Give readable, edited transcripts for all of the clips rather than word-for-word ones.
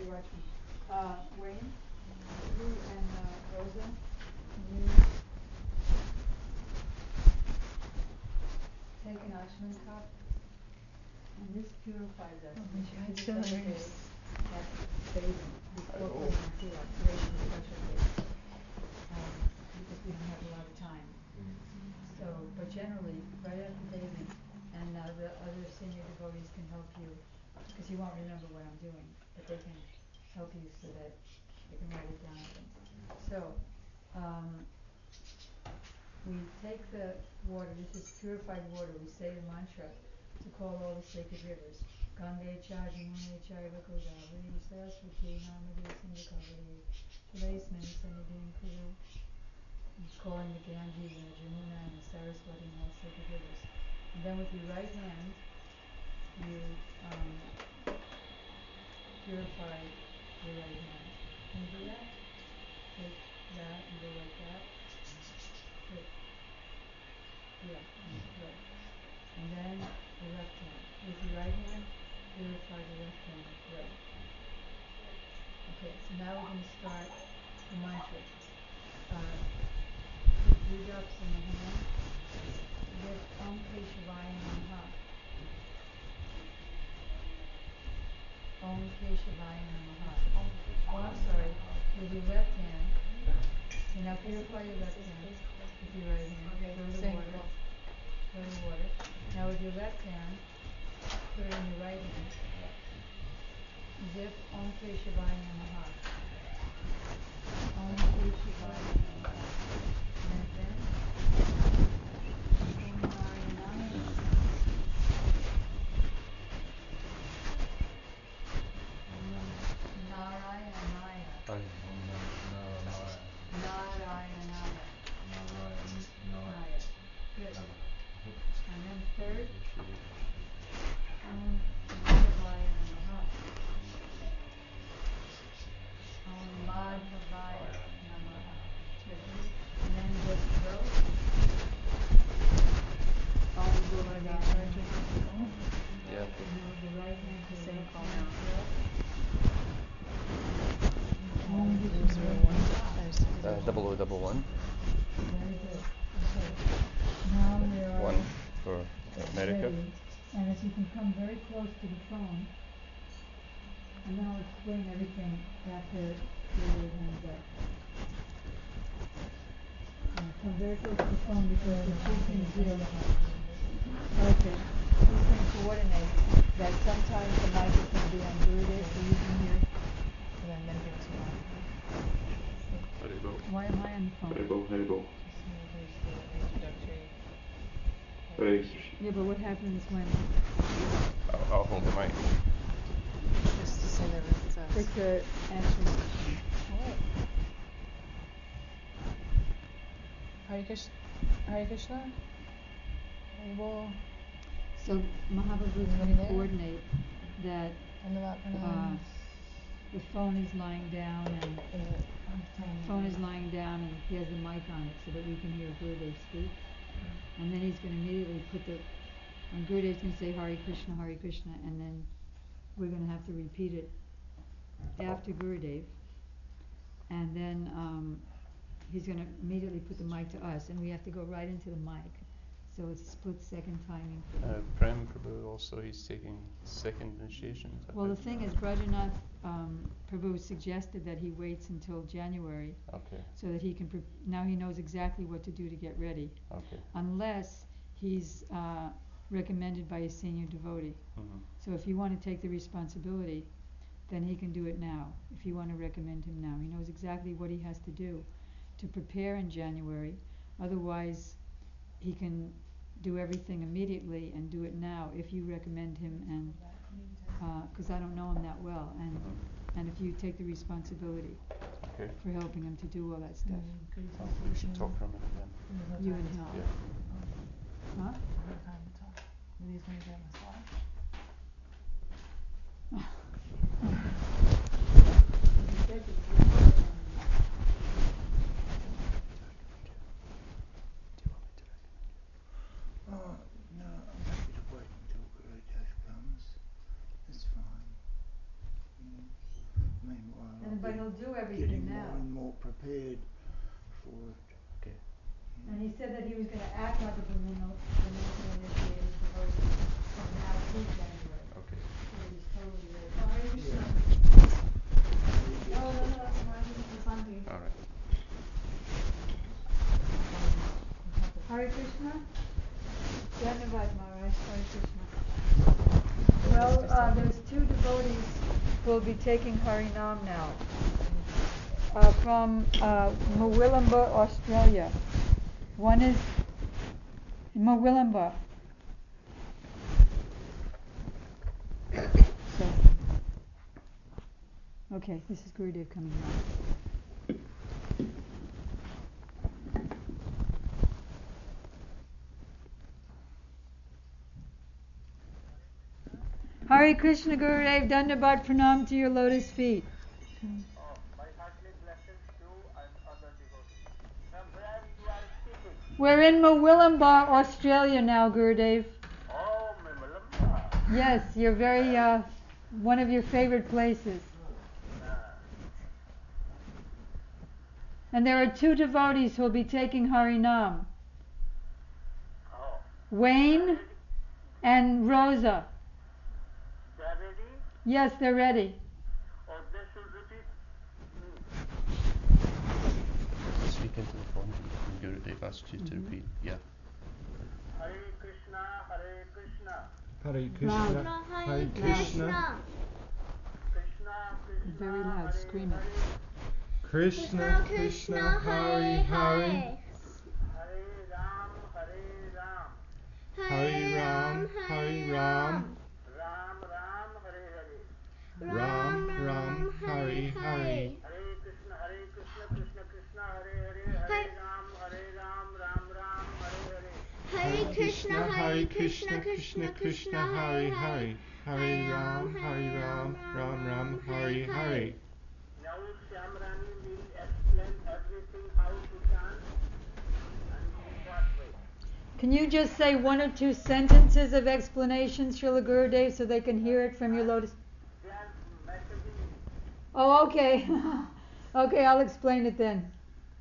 watch me. Wayne, you and Rosa, can you take an Ashman cup? And this purifies us. Oh my God, This so is like nice. that's bathing before putting tefillah. Today's a special day. Because we don't have a lot of time. So, but generally, right after bathing, and the other senior devotees can help you, because you won't remember what I'm doing, but they can help you so that you can write it down. So, we take the water, this is purified water, we say the mantra to call all the sacred rivers. Gande cha, Jamuna cha, Godavari, Saraswati, Narmade, Sindhu, Laceman, Sanidin, Kuru. He's calling the Ganges and the Jamuna and the Saraswati and all sacred rivers. And then with your right hand, you purify your right hand. Can you do that? Take that and go like that. Good. Yeah, good. And then the left hand. With your right hand, purify the left hand. Good. Okay, so now we're going to start the mantra. Put 3 drops in the hand. Get Om Keshavaya Namaha. Om Keshavaya Namaha. Oh, I'm sorry. With your left hand. Okay, now purify your left hand. With your right hand. Okay, Throw the water. Throw the water. Now with your left hand, put it in your right hand. Zip Om Keshavaya Namaha. Om Keshavaya Namaha. And then Om Narayanaya. Narayanaya. Narayanaya. Naya. Good. And then third, Om Madhavaya Namaha. Om Madhavaya Namaha. Good. And then just throw. Om Gurudaya. Yeah. The right hand to the Same left call hand. now. Om 0011. Very good. Okay. Now there are 1 for America. ready. And if you can come very close to the phone, and then I'll explain everything after your hands up. Come very close to the phone because the two things here. Okay. You can coordinate that sometimes the mic is going to be on Gurudev so you can hear. And then give it to mom. Why am I on the phone? Haribo. There's the introductory. Hare Yeah, but what happens when I'll hold the mic. Just to say that it's it's a answering machine? Hare Krishna. Hare Krishna. Haribol. So Mahaprabhu is going to coordinate that the phone is lying down and he has the mic on it so that we can hear Gurudev speak. And then he's going to immediately and Gurudev's going to say Hare Krishna, and then we're going to have to repeat it after Gurudev. And then he's going to immediately put the mic to us, and we have to go right into the mic. So it's split-second timing. Prem Prabhu also, he's taking second initiation. Well, the thing is, Brajanath Prabhu suggested that he waits until January. Okay. So that he can, now he knows exactly what to do to get ready. Okay. Unless he's recommended by a senior devotee. Mm-hmm. So if you want to take the responsibility, then he can do it now. If you want to recommend him now. He knows exactly what he has to do to prepare in January. Otherwise, he can do everything immediately and do it now if you recommend him, and because I don't know him that well, and if you take the responsibility for helping him to do all that stuff. We should talk for a minute then. You and him. Yeah. Huh? No, I'm happy to wait until Gurudev comes. That's fine. but he'll do everything getting now. more and more prepared for it. Okay. And he said that he was going to act like a Dominican initiated devotee from now through January. Okay. So he's totally ready. All right. Hare Krishna. Dhanyavad Maharaj. Hare Krishna. Well, there's two devotees who will be taking Harinam now. From Murwillumbah, Australia. One is Murwillumbah. So, okay, this is Gurudev coming now. Hare Krishna Gurudev, Dandabad Pranam to your lotus feet. My heartily blessings to you and other devotees. From where you are speaking? We're in Murwillumbah, Australia now, Gurudev. Oh, Murwillumbah. Yes, you're very, one of your favorite places. And there are two devotees who will be taking Harinam. Oh, Wayne and Rosa. they are ready? Yes, they're ready. Or they should repeat? Speak into the phone. Gurudev asked you to repeat. Yeah. Hare Krishna, Hare Krishna. Hare Loud. Krishna, Hare Krishna, Krishna, Krishna, Very loud, Hare scream it. Hare. Krishna Krishna, Hare Hare, Hare Ram, Hare Ram. Hare Ram, Hare Ram, Ram, Ram, Hare Hare. Ram Ram, Hare Hare, Hare Krishna, Krishna Krishna, Hare Hare. Hare Ram, Ram Ram, Hare Hare. Hare Krishna, Krishna Krishna, Hare Hare, Hare Ram, Ram Ram, Hare Hare. Now Shyamrani will explain everything how to chant and in what way. Can you just say one or two sentences of explanation, Srila Gurudev, so they can hear it from your lotus? They are messaging me. Oh, okay. Okay, I'll explain it then.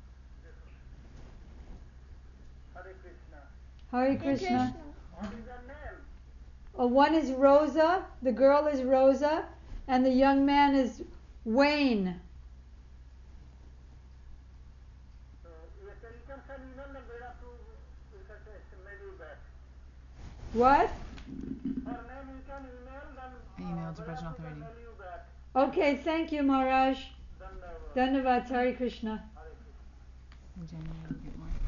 Hare Krishna. Hare Krishna. What is your name? One is Rosa, the girl is Rosa, and the young man is Wayne. So you can send email and we have to maybe back. What? Her name you can email then Email to Bhajan we Authority. mail you back. Okay, thank you, Maharaj. Then Dhanyavad, Hare Krishna. Hare Krishna. In January we'll get more.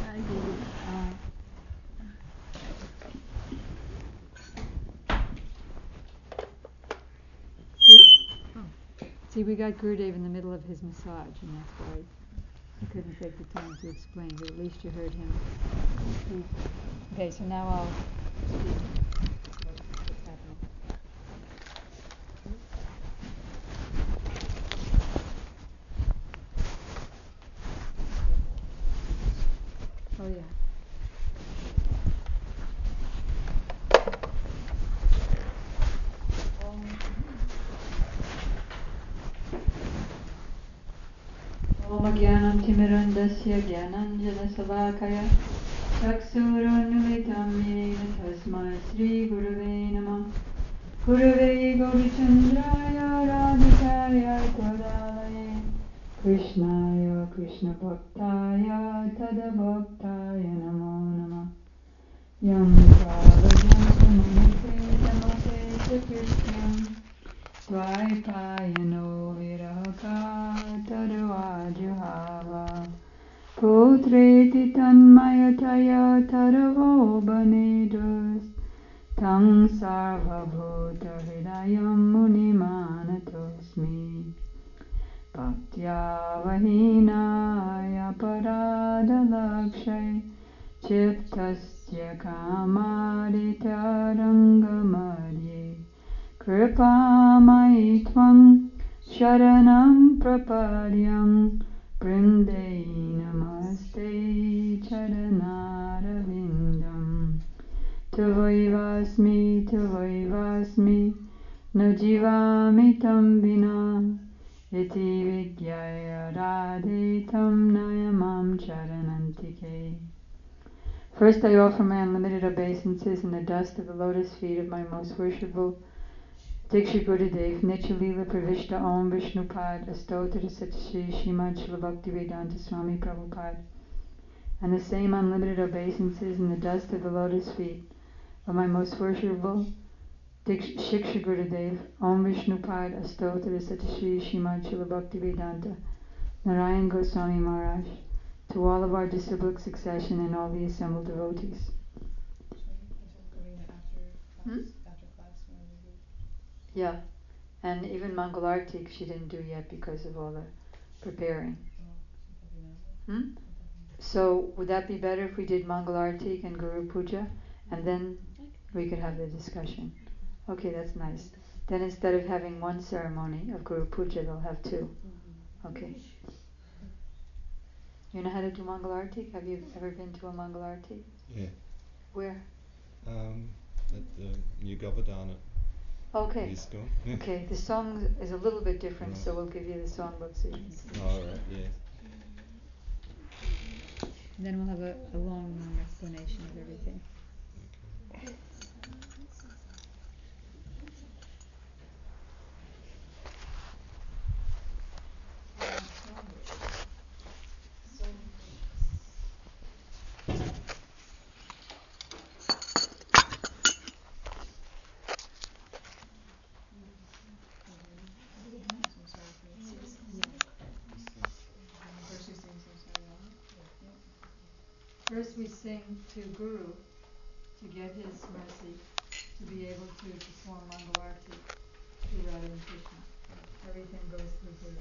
See, we got Gurudev in the middle of his massage, and that's why I couldn't take the time to explain, but at least you heard him. Okay, so now I'll speak. What's happening? Oh, yeah. Om Jnanam Timirandasya Jnananjana Savakaya Chaksurannulitam Yena Tasmai Sri Gurave Namah Gurave Gaurachandraya Radhikaya Kodalaye Krishnaya Krishna Bhaktaya Tadabhaktaya Namo Namah Yam Pravajam Samamate Tamate Krishnam Dvaipayano Virahaka Tadavajuhava Putreti Tanmayataya Tadavo Banedos Tang Sarvabhuta Hridayam Munimanatosmi Bhaktya Vahinaya Paradalakshay Chittasya Kamaditarangamadye Kripamai Tvam Sharanam Prapadyam Brinde Namaste Charanarvindam Tavaivasmi Najivami Tam Vina iti vidyaya radhitam nayamam charanantike. First I offer my unlimited obeisances in the dust of the lotus feet of my most worshipful Diksha Gurudev, Nitya Leela Pravishta Om Vishnupad, Astotra Satshri Srimad Srila Bhaktivedanta Swami Prabhupada, and the same unlimited obeisances in the dust of the lotus feet of my most worshipful Shiksha Gurudev, Om Vishnupad, Astotra Satshri Srimad Srila Bhaktivedanta Narayan Goswami Maharaj, to all of our disciplic succession and all the assembled devotees. After class, when we do. Yeah, and even Mangalartik she didn't do yet because of all the preparing. So would that be better if we did Mangalartik and Guru Puja and then we could have the discussion? Okay, that's nice. Then instead of having one ceremony of Guru Puja, they'll have two. Okay. You know how to do Mangalartik? Have you ever been to a Mangalartik? Yeah. Where? At the New Govardhana. Okay. ISKCON. Okay, the song is a little bit different, so we'll give you the songbook so you can see. All right. Yeah. And then we'll have a long explanation of everything. First we sing to Guru to get his mercy to be able to perform Mangalarti to Radha and Krishna. Everything goes through Guru.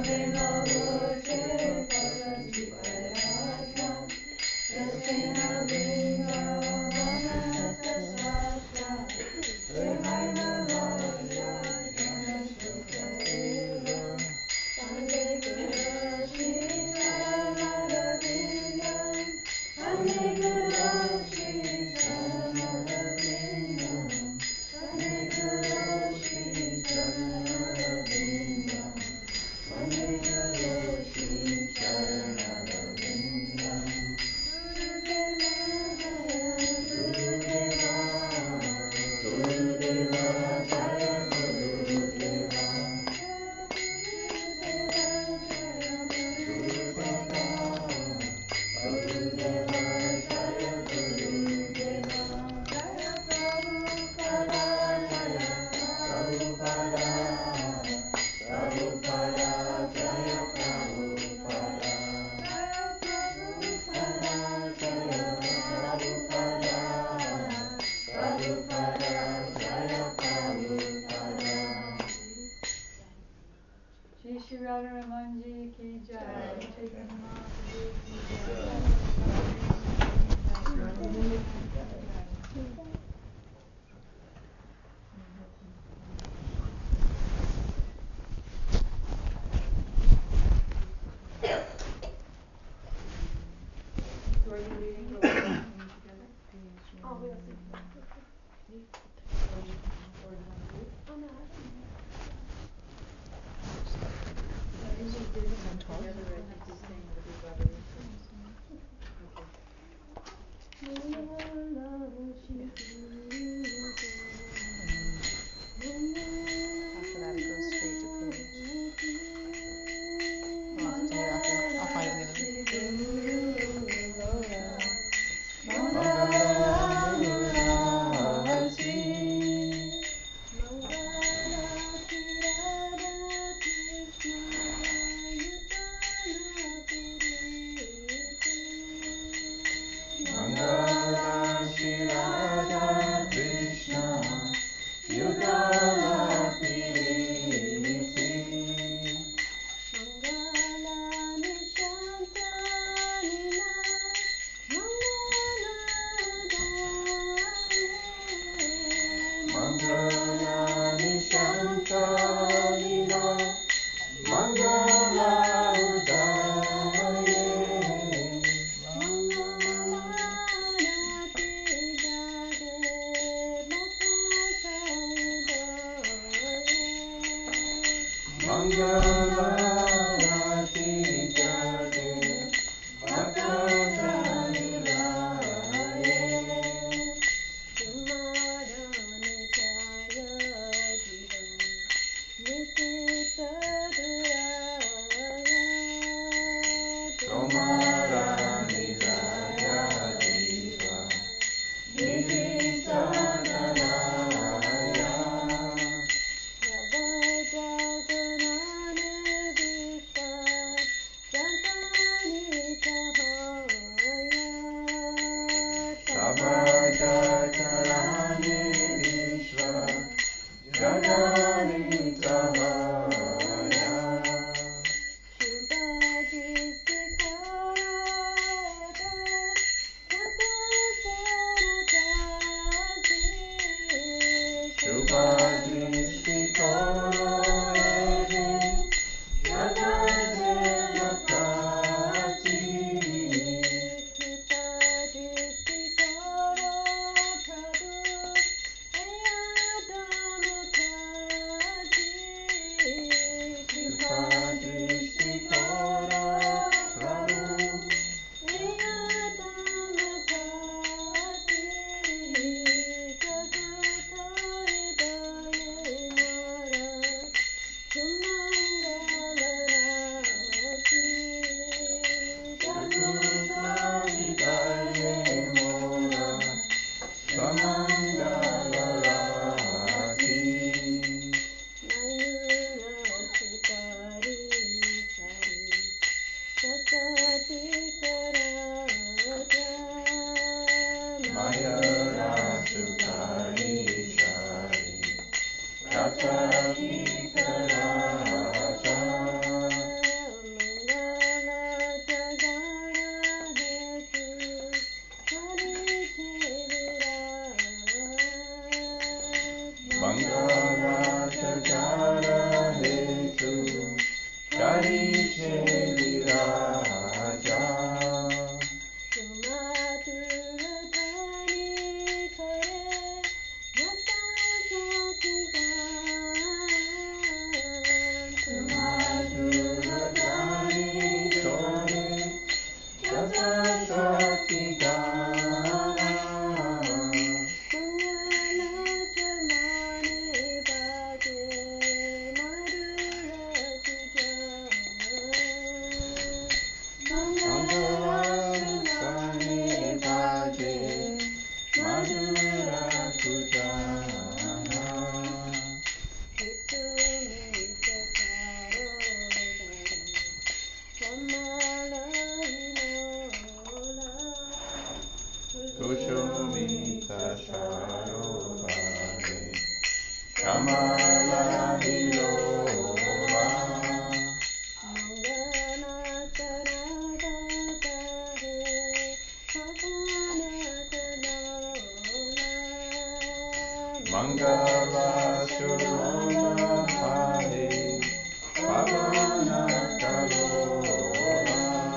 Shri Shri Radharaman Ji ki jai. Chaitanya Mahaprabhu ki jai. So are you reading the whole thing together? Oh, we'll see. Or do you want to read? Oh, no, I He's just reading them together, I think he's saying that he's got it. After that, it goes straight to page. Well, I'll have to do it after. I'll find it in the Jagannatha Sharishe Viraja. Kushumita Sharovare Kamala Vilola Mangala Surona Hari Pavana Kalola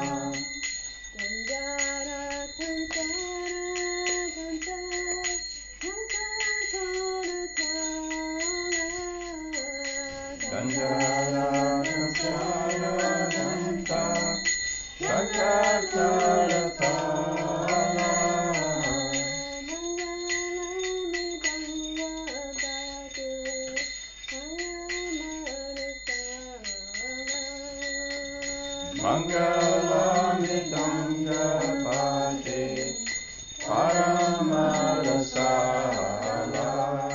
Ganjara Ganjara Ganta Shakatara Tala Mangala Midanga Bhaje Paramarasala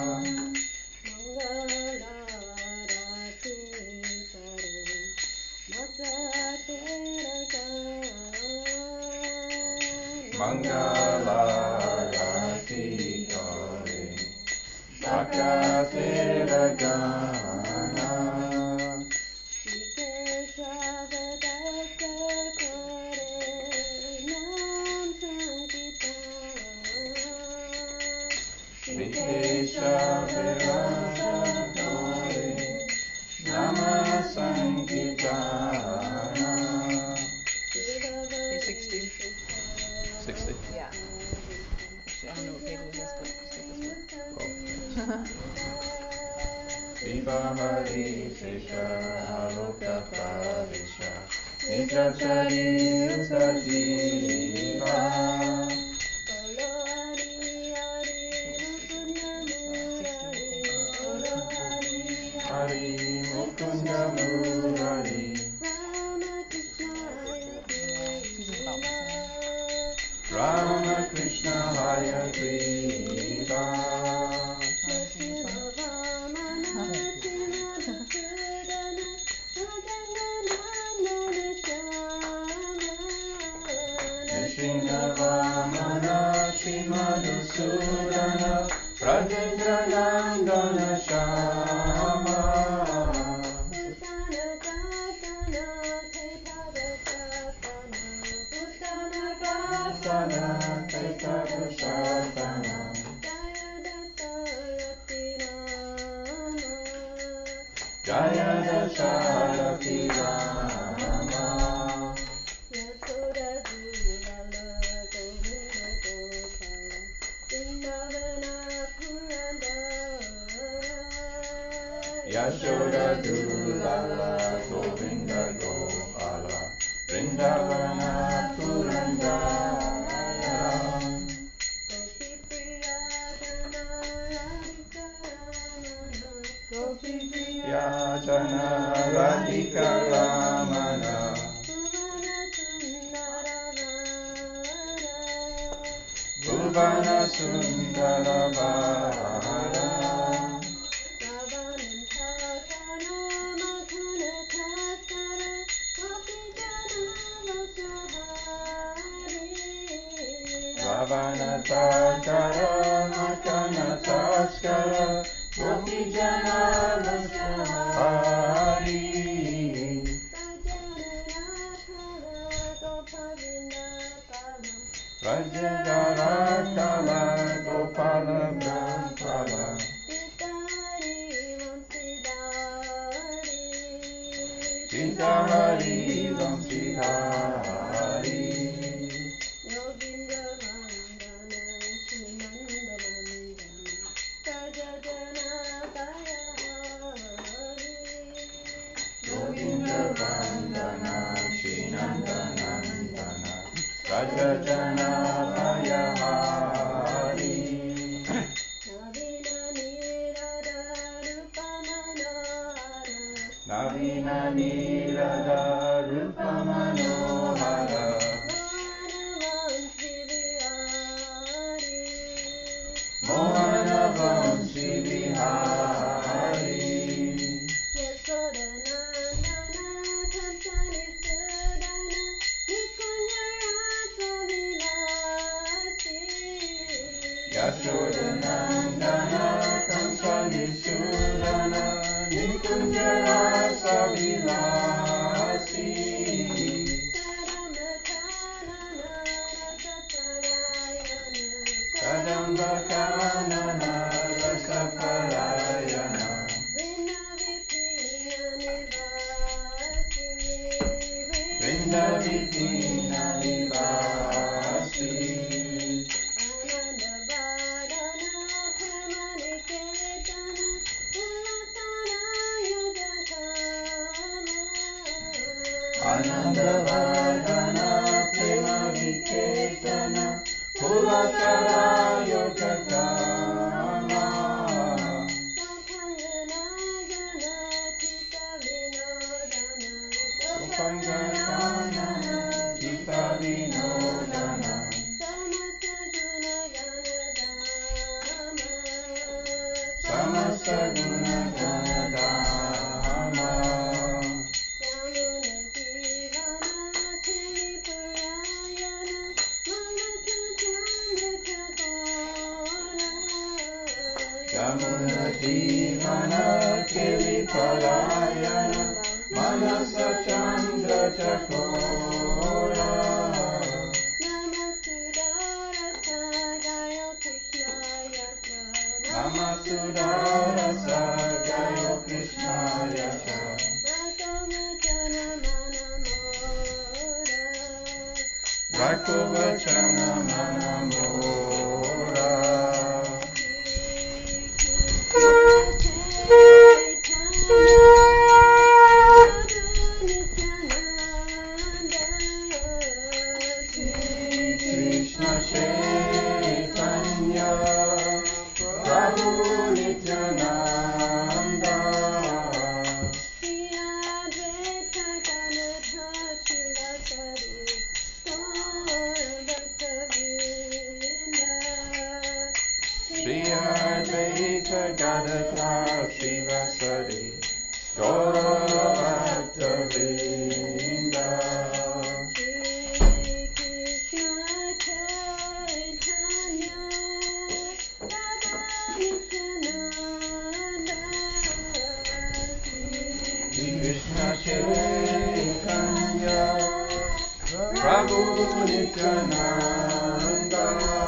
Mangala Rati Kare Sakatera Gana Vikesha Virasa Kare Nama Sankitana. Page 60. 60. Yeah. Actually, I don't know what page it is, but just take this one. Vivahari Sesha Aloka Pravisha Nijachari Utajiva Hari Mukunda Murari Rama Krishna Hayagriva Vamana Shimadusudana Rajendranandana Shama Jaya Dasharati Rama Yashoda Dulala Govinda Gopala Vrindavana Purandara Yajana Radhika Ramana Bhuvana Sundara Vara Ravana Takara Makana Taskara Gopi Jana Hari Rajadara Kala Gopala Brahmala Sita Hari Ram Sita Hari. Yoginda Vandana Shinandana Nidana Sajajana Kaya Hari. Govinda Vandana Shinandana Nandana Sajajana Kaya Hari. Navina Nirada Rupa Manohara Mohana Vanshi Vihari Yashodanandana Kamsani Sudana Nikunjara Savilasi Yashodanandana Kamsani Sudana Nikunjara Savilasi Kadamba Kanana Rasaparayana Vrinda Vipina Nivasi Anandavardhana Prema Viketana Pulasara Yogatama Upangana Chita Vinodana Samasta Guna Ganadama Yamuna Jivana Kili Parayana Manasa Chandra Chakora Namasudara Sagayo Krishna Yasha Rakovachana Manamora Krishna Chaitanya Prabhu Nityananda Shri Advaita Gadadhar Shivasari Gaura Bhakta Vrinda Krishna Chaitanya Prabhu Nityananda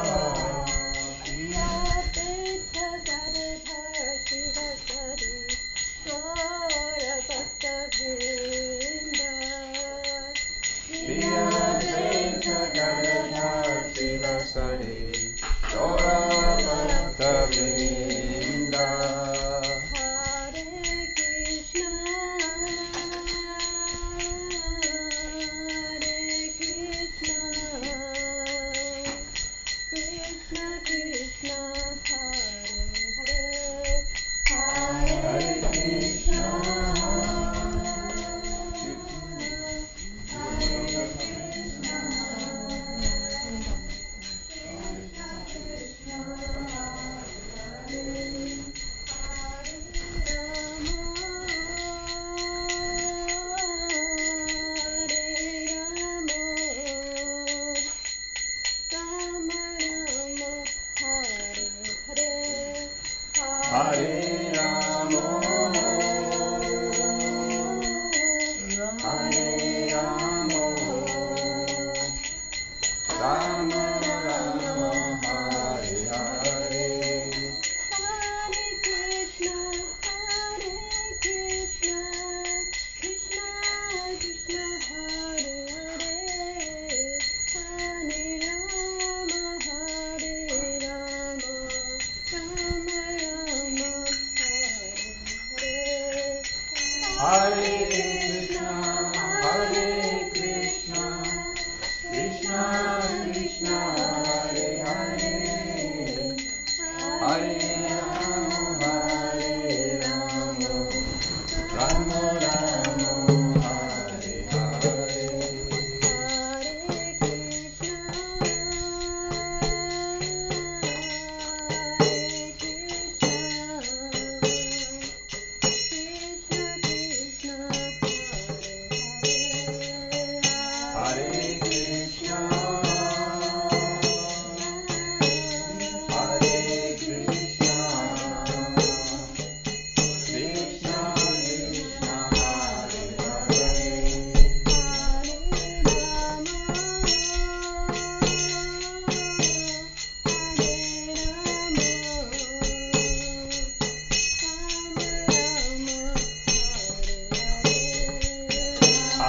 Shri Advaita Gadadhar Shivasari Gaura Bhakta Vrinda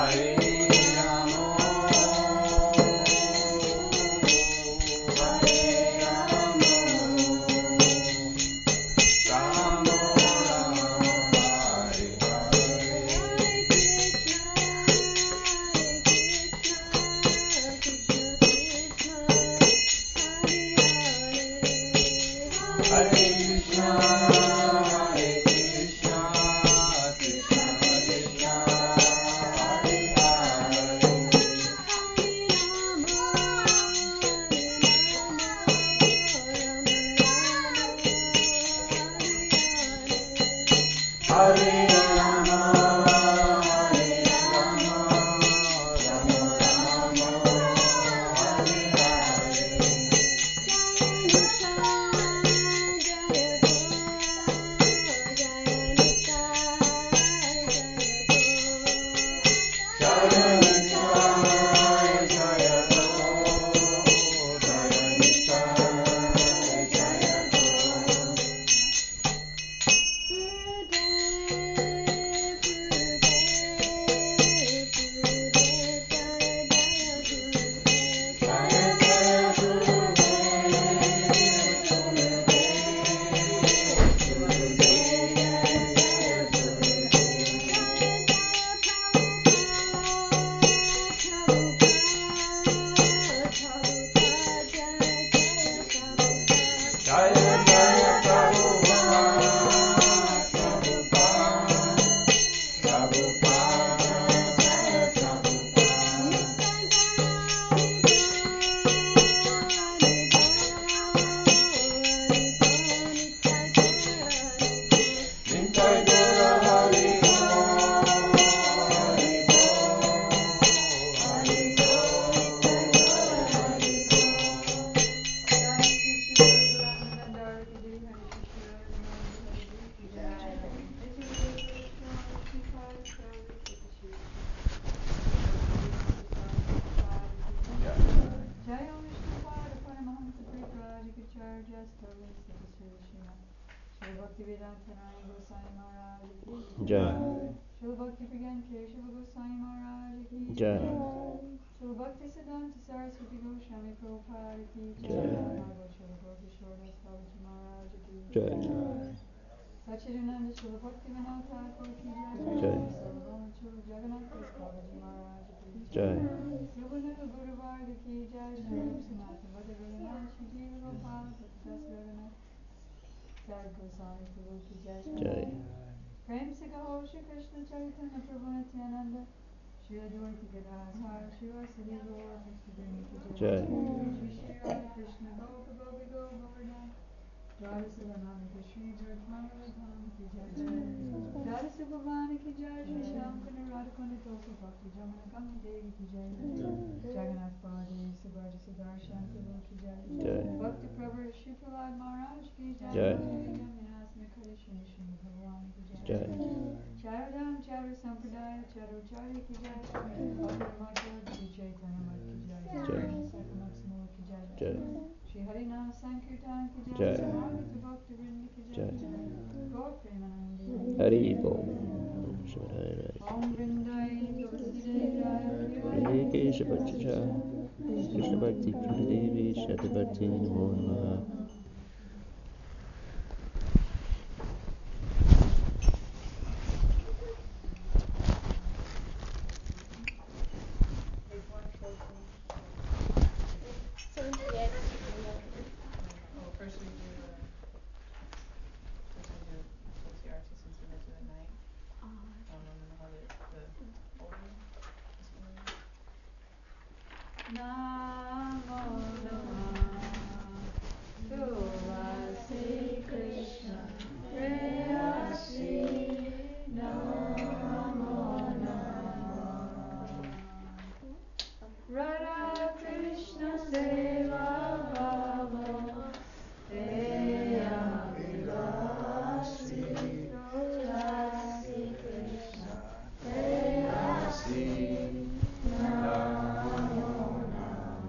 Jai. Shri Bhakti Pragyan Keshav Goswami Maharaj Ki Jai. Shri Bhakti Siddhanta Saraswati Goswami Prabhupada Ki Jai. Shri Bhakti Shordas Babaji Maharaj Ki Jai. Sachidananda Shri Bhakti Vinod Thakur Ki Jai. Shri Jagannath Das Babaji Maharaj Ki Jai. Shri Guru Varga Ki Jai Shri Sanatana Bhadra Raghunath Shri Jiva Gopal Bhakti Das Raghunath Sad Goswami Prabhu Ki Jai. Jai. Prem se kaho Shri Krishna Chaitanya Prabhu Nityananda Shri Advaita Gadadhar Shri Vasudeva Gaur Bhaktivinoda Ki Jai. Shri Shri Radha Krishna Gopa Gopi Govardhan Radha Subhanamika Shri Bhaktivinoda Ki Jai. Radha Subhamani Ki Jai Shri Shyam Kunda Radhakunda Topa Bhakti Jamana Kama Devi Ki Jai. Jagannath Baladev Subhaji Sudarshan Prabhu Ki Jai. Jai. Bhakti Prabhu Shri Prahlad Maharaj Ki Jai. Jai. Yamyasmi Kali Shri Shri Bhagwan Ki Jai. Jai. Charadam Charu Sampradaya Charu Chari Ki Jai. Bhakti Madhya Shri Chaitanya Mat Ki Jai. Jai. Sakamat Smol Ki Jai. Jai. Shri Harinam Sankirtan Ki Jai. Jai. Samagata Bhakti Vrinda Ki Jai. Jai. Gaur Premanandi. Hari Bol. Shivaya. Om Vrindai Tulsidevaya Hare Kesha Bhattacharya. Krishna Bhakti Devi Shatabhakti Namo Namaha. First we do artists since we went to the night. I don't remember how the order is. Namo Namah Tulasi Krishna Prayasi Namo Namah Radha Krishna Seva Bhava Deya Vilasi Tulasi Krishna Prayasi Namo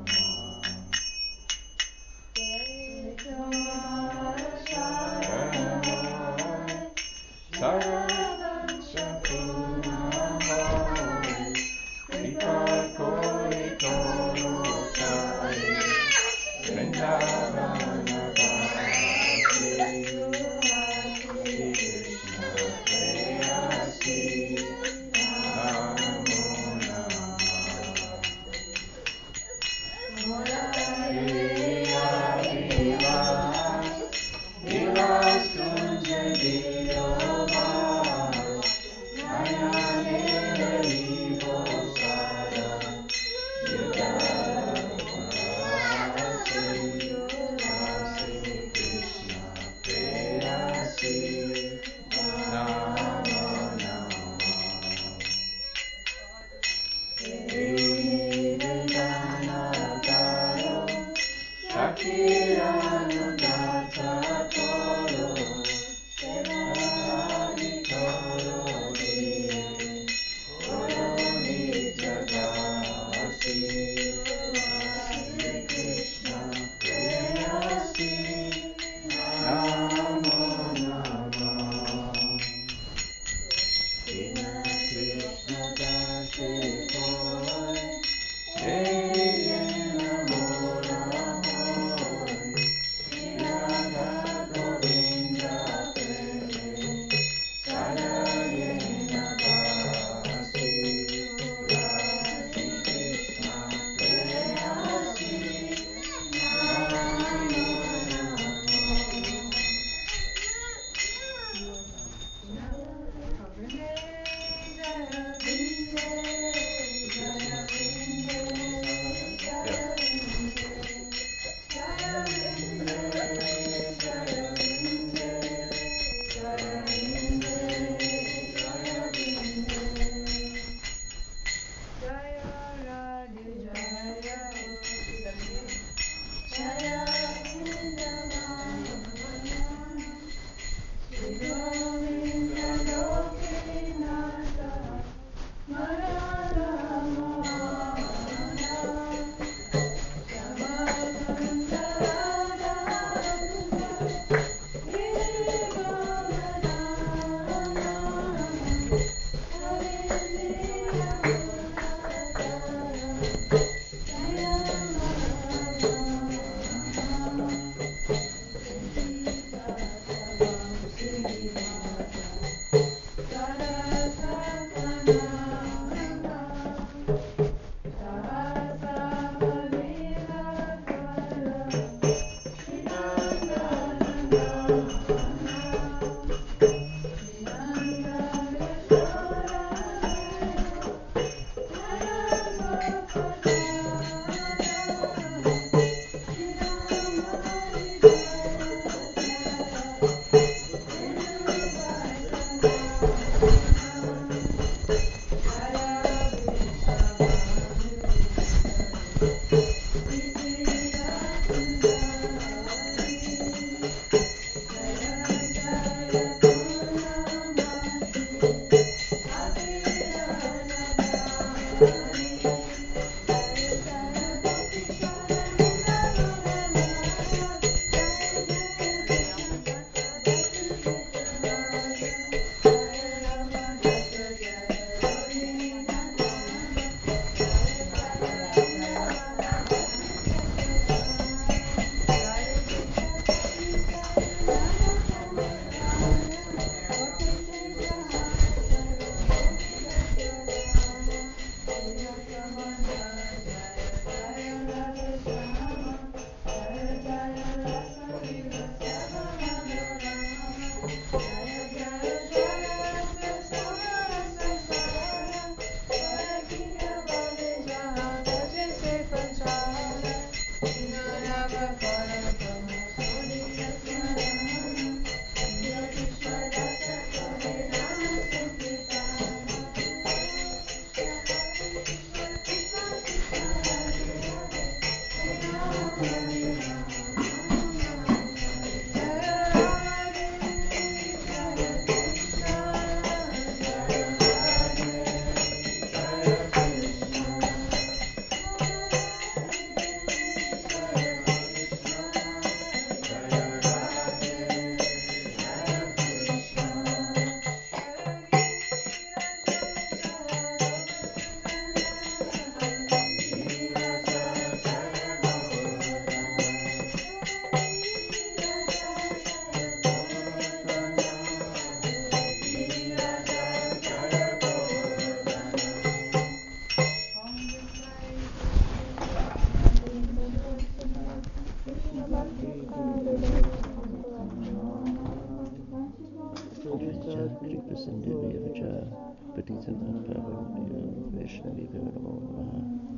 Shadibhyo Namo Namaha.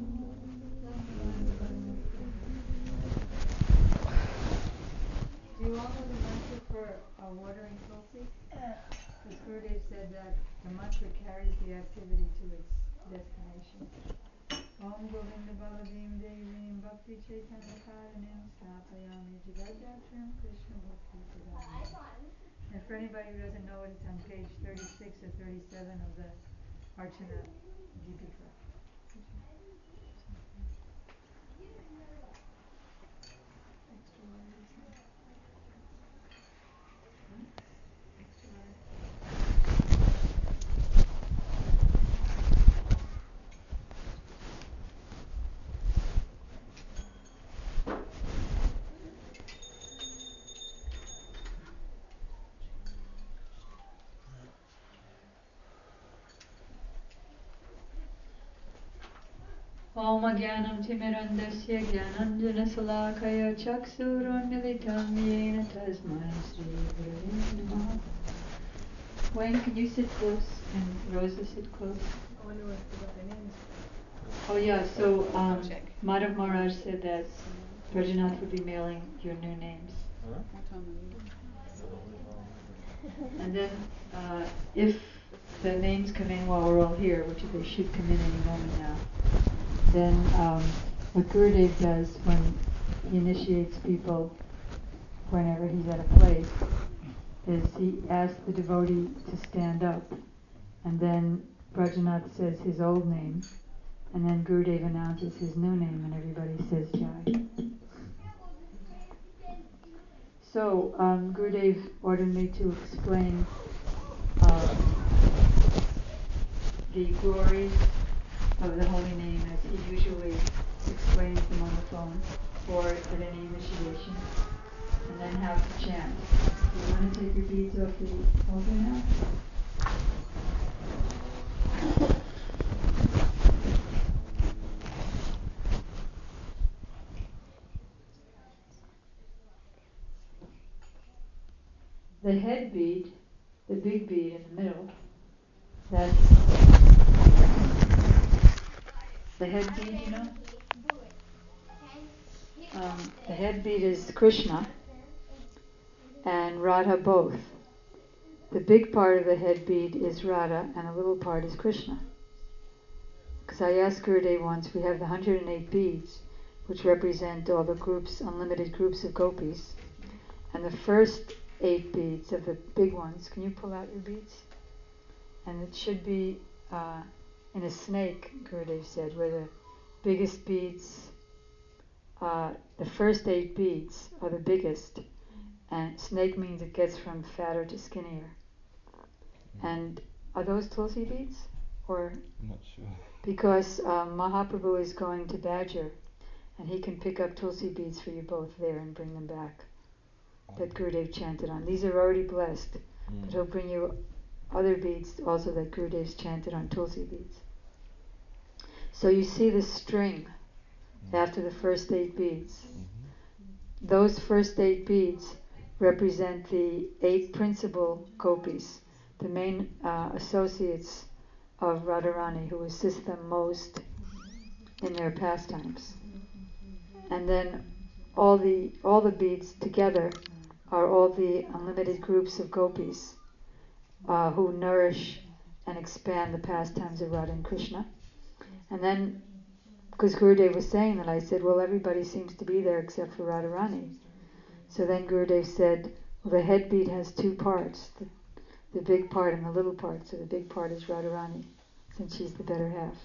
Do you all know the mantra for watering tulsi? Because Gurudev said that the mantra carries the activity to its destination. Om Govinda Baladeem Devim Bhakti Chaitanya Karanim Stapayami Jagaddatram Krishna Bhakti Siddham. And for anybody who doesn't know it, it's on page 36 or 37 of the Archana Deepika. Om Jnanam Timirandasya Jnananjana Salakaya Chaksurunmilitam Yena Tasmai Sri Gurave Namaha. Wayne, can you sit close and Rosa sit close? I wonder what their names. Oh yeah, so Check. Madhav Maharaj said that Brajanath would be mailing your new names. And then if the names come in while we're all here, which they should come in any moment now, then what Gurudev does when he initiates people whenever he's at a place is he asks the devotee to stand up, and then Brajanath says his old name, and then Gurudev announces his new name and everybody says Jai. So Gurudev ordered me to explain the glories of the holy name as he usually explains them on the phone or at any initiation, and then how to chant. Do you want to take your beads off the altar now? The head bead, the big bead in the middle, that's the head bead, you know? The head bead is Krishna and Radha both. The big part of the head bead is Radha and the little part is Krishna. Because I asked Gurudev once, we have the 108 beads, which represent all the groups, unlimited groups of gopis. And the first 8 beads of the big ones, can you pull out your beads? And it should be in a snake, Gurudev said, where the biggest beads, the first 8 beads are the biggest. And snake means it gets from fatter to skinnier. And are those Tulsi beads? Or I'm not sure. because Mahaprabhu is going to Badger, and he can pick up Tulsi beads for you both there and bring them back. That Gurudev chanted on. These are already blessed, but he'll bring you other beads also that Gurudev's chanted on Tulsi beads. So you see the string after the first 8 beads. Those first 8 beads represent the 8 principal gopis, the main associates of Radharani, who assist them most in their pastimes. And then all the beads together are all the unlimited groups of gopis who nourish and expand the pastimes of Radha and Krishna. And then, because Gurudev was saying that, I said, well, everybody seems to be there except for Radharani. So then Gurudev said, well, the head bead has 2 parts, the big part and the little part. So the big part is Radharani, since she's the better half.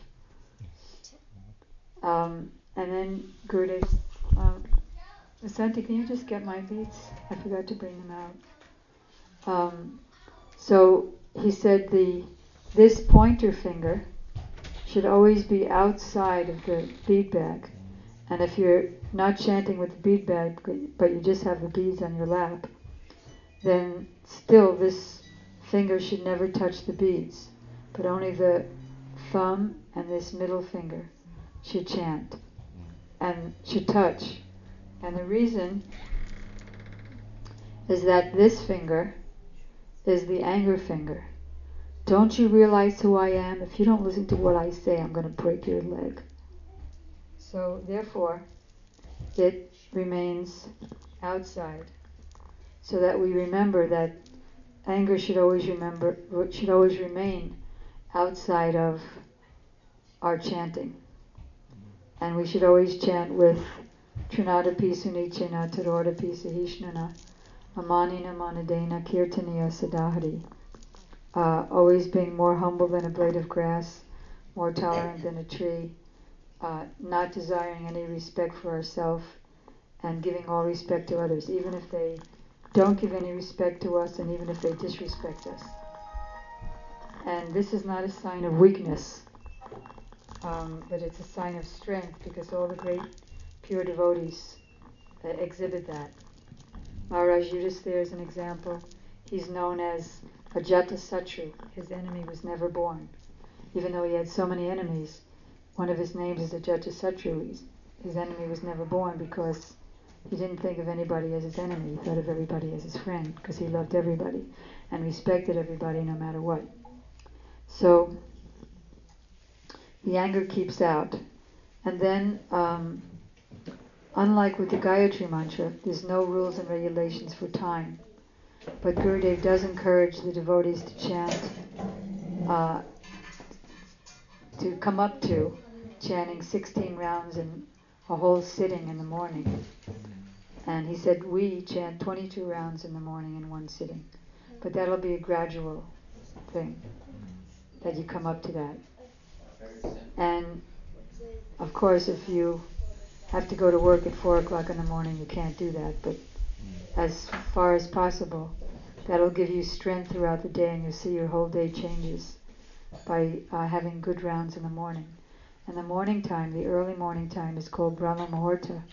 And then Gurudev, Santi, can you just get my beads? I forgot to bring them out. So he said this pointer finger should always be outside of the bead bag. And if you're not chanting with the bead bag, but you just have the beads on your lap, then still this finger should never touch the beads, but only the thumb and this middle finger should chant and should touch. And the reason is that this finger is the anger finger. don't you realize who I am? If you don't listen to what I say, I'm going to break your leg. So therefore, it remains outside, so that we remember that anger should always remain outside of our chanting. And we should always chant with Trinadapi Sunichena Tarodapi Sahishnana Amanina Manadena Kirtaniya Sadahari. Always being more humble than a blade of grass, more tolerant than a tree, not desiring any respect for ourselves, and giving all respect to others, even if they don't give any respect to us, and even if they disrespect us. And this is not a sign of weakness, but it's a sign of strength, because all the great pure devotees exhibit that. Maharaj Yudhisthira is an example. He's known as Ajatasattu. His enemy was never born. Even though he had so many enemies, one of his names is Ajatasattu. His enemy was never born because he didn't think of anybody as his enemy. He thought of everybody as his friend, because he loved everybody and respected everybody no matter what. So the anger keeps out. And then, unlike with the Gayatri Mantra, there's no rules and regulations for time. But Gurudev does encourage the devotees to chant, to come up to chanting 16 rounds in a whole sitting in the morning. And he said we chant 22 rounds in the morning in one sitting. But that'll be a gradual thing, that you come up to that. And of course, if you have to go to work at 4 o'clock in the morning, you can't do that. But as far as possible, that'll give you strength throughout the day, and you'll see your whole day changes by having good rounds in the morning. And the morning time, the early morning time, is called Brahma Muhurta.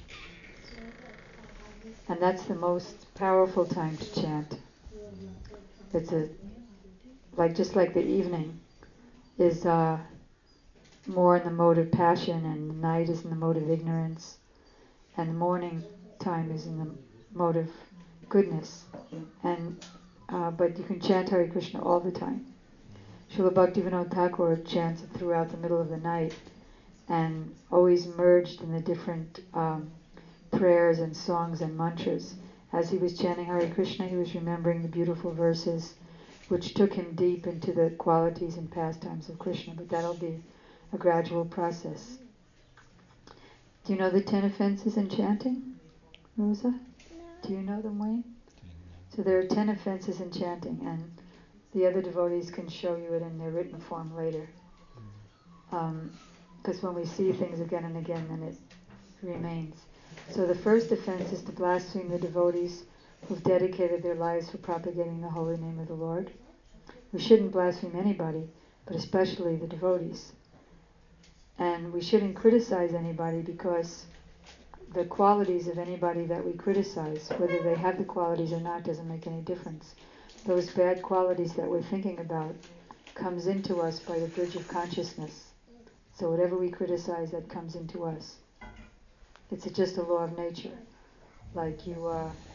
And that's the most powerful time to chant. It's just like the evening is more in the mode of passion, and the night is in the mode of ignorance, and the morning time is in the mode of goodness. And but you can chant Hare Krishna all the time. Srila Bhaktivinoda Thakur chants it throughout the middle of the night, and always merged in the different prayers and songs and mantras. As he was chanting Hare Krishna, he was remembering the beautiful verses which took him deep into the qualities and pastimes of Krishna. But that'll be a gradual process. Do you know the 10 offenses in chanting, Rosa? No. Do you know them, Wayne? So there are 10 offenses in chanting, and the other devotees can show you it in their written form later. Because when we see things again and again, then it remains. So the first offense is to blaspheme the devotees who've dedicated their lives for propagating the holy name of the Lord. We shouldn't blaspheme anybody, but especially the devotees. And we shouldn't criticize anybody, because the qualities of anybody that we criticize, whether they have the qualities or not, doesn't make any difference. Those bad qualities that we're thinking about comes into us by the bridge of consciousness. So whatever we criticize, that comes into us. It's just a law of nature. Like you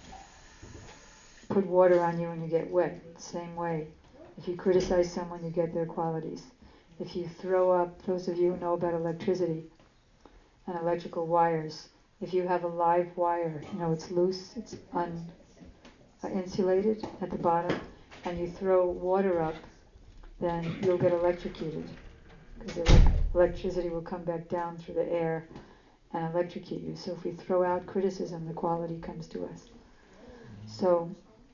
put water on you and you get wet. Same way. If you criticize someone, you get their qualities. If you throw up, those of you who know about electricity and electrical wires, if you have a live wire, it's loose, it's uninsulated at the bottom, and you throw water up, then you'll get electrocuted, because the electricity will come back down through the air and electrocute you. So if we throw out criticism, the quality comes to us. So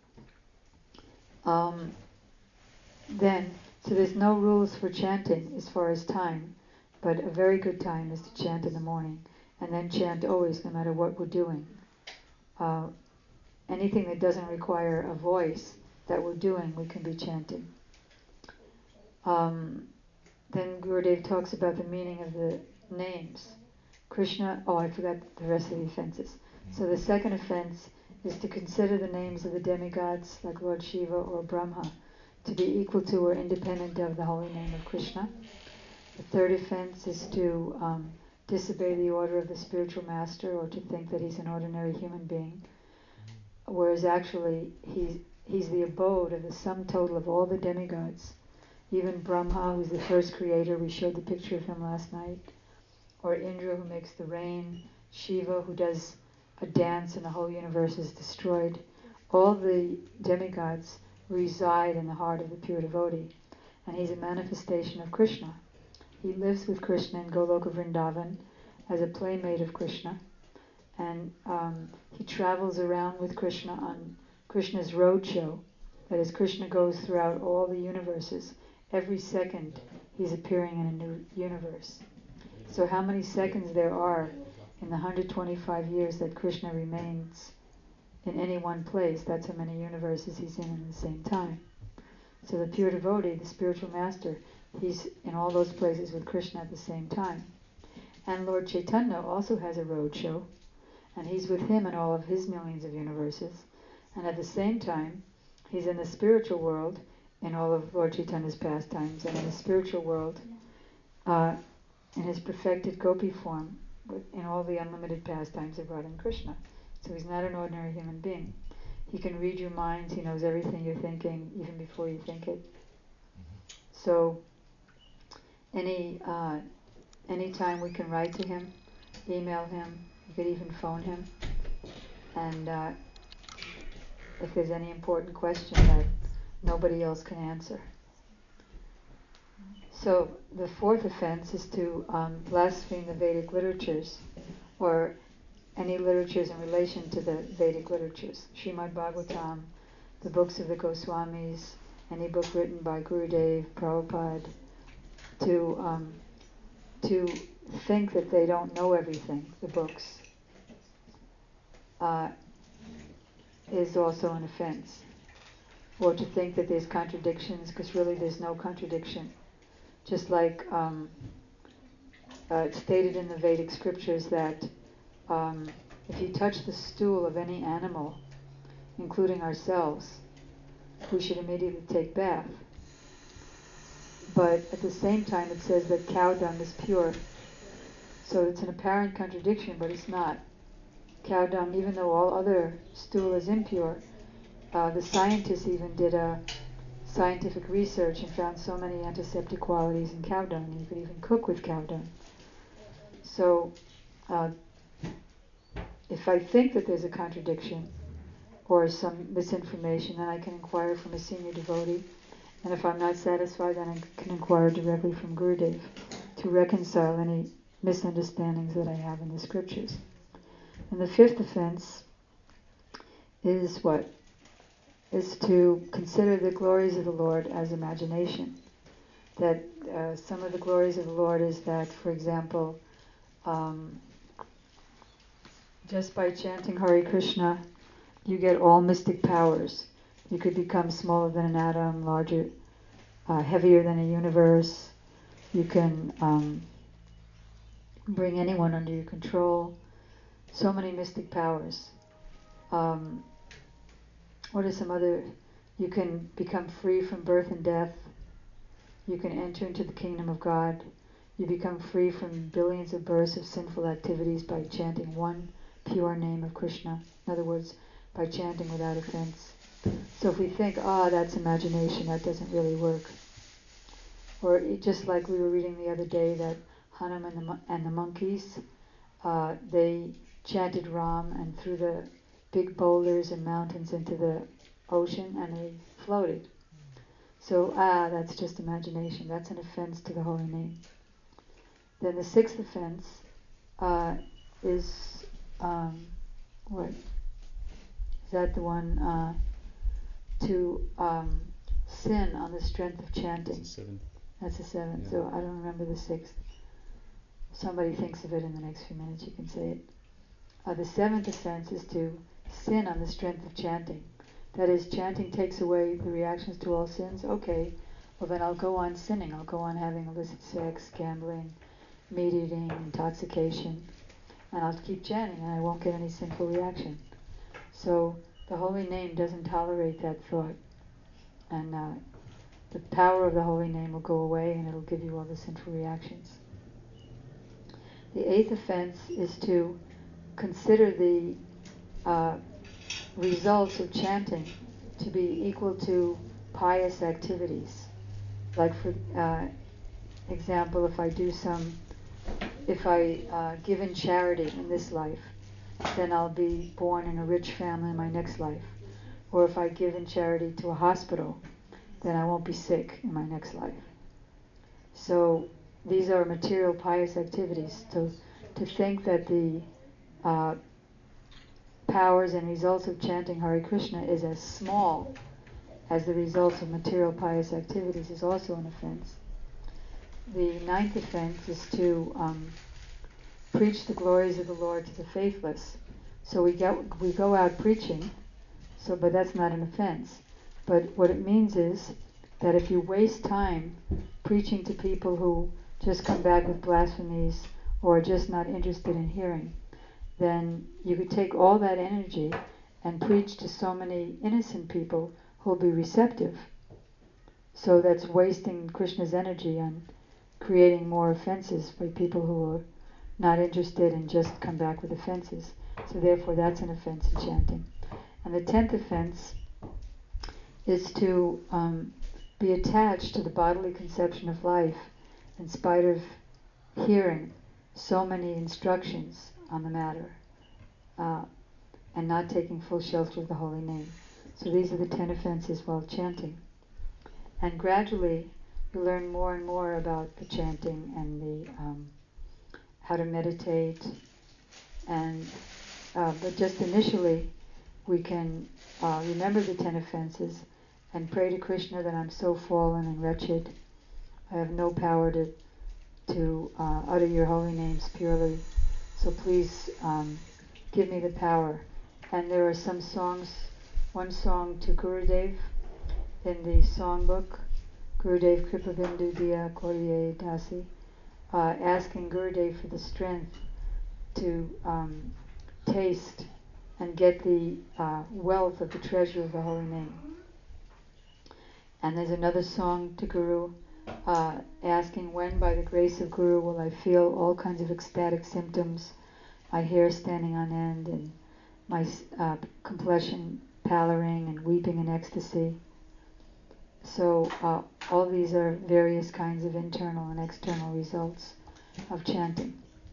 so there's no rules for chanting as far as time, but a very good time is to chant in the morning, and then chant always, no matter what we're doing. Anything that doesn't require a voice that we're doing, we can be chanting. Then Gurudev talks about the meaning of the names. Krishna, I forgot the rest of the offenses. So the second offense is to consider the names of the demigods, like Lord Shiva or Brahma, to be equal to or independent of the holy name of Krishna. The third offense is to disobey the order of the spiritual master, or to think that he's an ordinary human being, whereas actually he's the abode of the sum total of all the demigods, Even Brahma, who's the first creator, we showed the picture of him last night, or Indra, who makes the rain, Shiva, who does a dance and the whole universe is destroyed. All the demigods reside in the heart of the pure devotee, and he's a manifestation of Krishna. He lives with Krishna in Goloka Vrindavan as a playmate of Krishna, and he travels around with Krishna on Krishna's roadshow. That is, Krishna goes throughout all the universes. Every second he's appearing in a new universe. So how many seconds there are in the 125 years that Krishna remains in any one place, that's how many universes he's in the same time. So the pure devotee, the spiritual master, he's in all those places with Krishna at the same time. And Lord Chaitanya also has a roadshow, and he's with him in all of his millions of universes. And at the same time, he's in the spiritual world in all of Lord Chaitanya's pastimes, and in the spiritual world in his perfected gopi form in all the unlimited pastimes of Radha and Krishna. So he's not an ordinary human being. He can read your minds, he knows everything you're thinking even before you think it. So any time we can write to him, email him, you could even phone him, and if there's any important question that nobody else can answer. So the fourth offense is to blaspheme the Vedic literatures, or any literatures in relation to the Vedic literatures. Srimad Bhagavatam, the books of the Goswamis, any book written by Gurudev, Prabhupada, to think that they don't know everything, the books, is also an offense. Or to think that there's contradictions, because really there's no contradiction. Just like it's stated in the Vedic scriptures that if you touch the stool of any animal, including ourselves, we should immediately take bath. But at the same time it says that cow dung is pure. So it's an apparent contradiction, but it's not. Cow dung, even though all other stool is impure, the scientists even did a scientific research and found so many antiseptic qualities in cow dung, and you could even cook with cow dung. So if I think that there's a contradiction or some misinformation, then I can inquire from a senior devotee, and if I'm not satisfied, then I can inquire directly from Gurudev to reconcile any misunderstandings that I have in the scriptures. And the fifth offense is what? Is to consider the glories of the Lord as imagination. That some of the glories of the Lord is that, for example, just by chanting Hare Krishna, you get all mystic powers. You could become smaller than an atom, larger, heavier than a universe. You can bring anyone under your control. So many mystic powers. What are some other? You can become free from birth and death. You can enter into the kingdom of God. You become free from billions of births of sinful activities by chanting one pure name of Krishna. In other words, by chanting without offense. So if we think, that's imagination, that doesn't really work. Or just like we were reading the other day that Hanuman and the monkeys, they chanted Ram and threw the big boulders and mountains into the ocean and they floated. So, that's just imagination. That's an offense to the holy name. Then the sixth offense is, what? Is that the one? To sin on the strength of chanting. That's the seventh. That's the seventh, Yeah. so I don't remember the sixth. If somebody thinks of it in the next few minutes, you can say it. The seventh offense is to sin on the strength of chanting. That is, chanting takes away the reactions to all sins. Okay, well then I'll go on sinning. I'll go on having illicit sex, gambling, meat eating, intoxication, and I'll keep chanting and I won't get any sinful reaction. So the holy name doesn't tolerate that thought, and the power of the holy name will go away and it'll give you all the sinful reactions. The eighth offense is to consider the results of chanting to be equal to pious activities. Like for example, if I give in charity in this life, then I'll be born in a rich family in my next life. Or if I give in charity to a hospital, then I won't be sick in my next life. So these are material pious activities. To think that the powers and results of chanting Hare Krishna is as small as the results of material pious activities is also an offense. The ninth offense is to preach the glories of the Lord to the faithless. So we go out preaching, but that's not an offense. But what it means is that if you waste time preaching to people who just come back with blasphemies or are just not interested in hearing, then you could take all that energy and preach to so many innocent people who will be receptive. So that's wasting Krishna's energy on creating more offenses by people who are not interested and just come back with offenses. So therefore that's an offense in chanting. And the 10th offense is to be attached to the bodily conception of life in spite of hearing so many instructions on the matter and not taking full shelter of the holy name. So these are the 10 offenses while chanting. And gradually you learn more and more about the chanting and the how to meditate. And but just initially we can remember the 10 offenses and pray to Krishna that I'm so fallen and wretched. I have no power to utter your holy names purely. So please give me the power. And there are some songs, one song to Gurudev in the songbook, Gurudev Kripabindu Diya Koriye Dasi, asking Gurudev for the strength to taste and get the wealth of the treasure of the holy name. And there's another song to Guru asking when by the grace of Guru will I feel all kinds of ecstatic symptoms, my hair standing on end and my complexion pallor,ing and weeping in ecstasy. So all these are various kinds of internal and external results of chanting.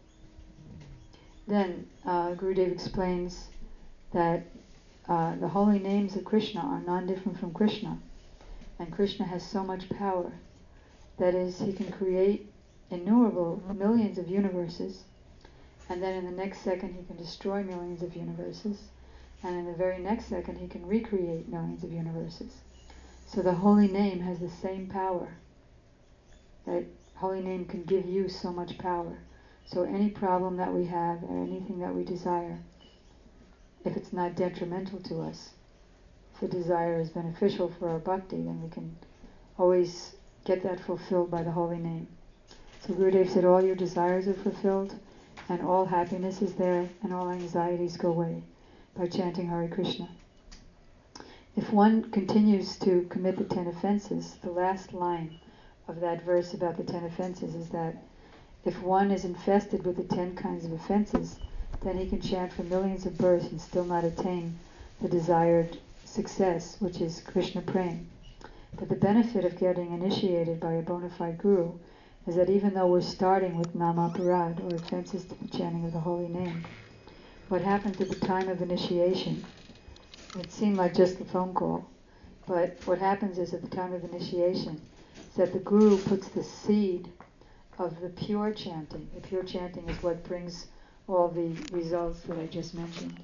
Then Gurudev explains that the holy names of Krishna are non-different from Krishna, and Krishna has so much power. That is, he can create innumerable millions of universes, and then in the next second he can destroy millions of universes, and in the very next second he can recreate millions of universes. So the holy name has the same power. That holy name can give you so much power. So any problem that we have or anything that we desire, if it's not detrimental to us, if the desire is beneficial for our bhakti, then we can always get that fulfilled by the holy name. So Gurudev said all your desires are fulfilled and all happiness is there and all anxieties go away by chanting Hare Krishna. If one continues to commit the 10 offenses, the last line of that verse about the 10 offenses is that if one is infested with the 10 kinds of offenses, then he can chant for millions of births and still not attain the desired success, which is Krishna Prem. But the benefit of getting initiated by a bona fide guru is that even though we're starting with Namaparad, or offenses to the chanting of the holy name, what happens at the time of initiation, it seemed like just a phone call, but what happens is at the time of initiation is that the guru puts the seed of the pure chanting. The pure chanting is what brings all the results that I just mentioned.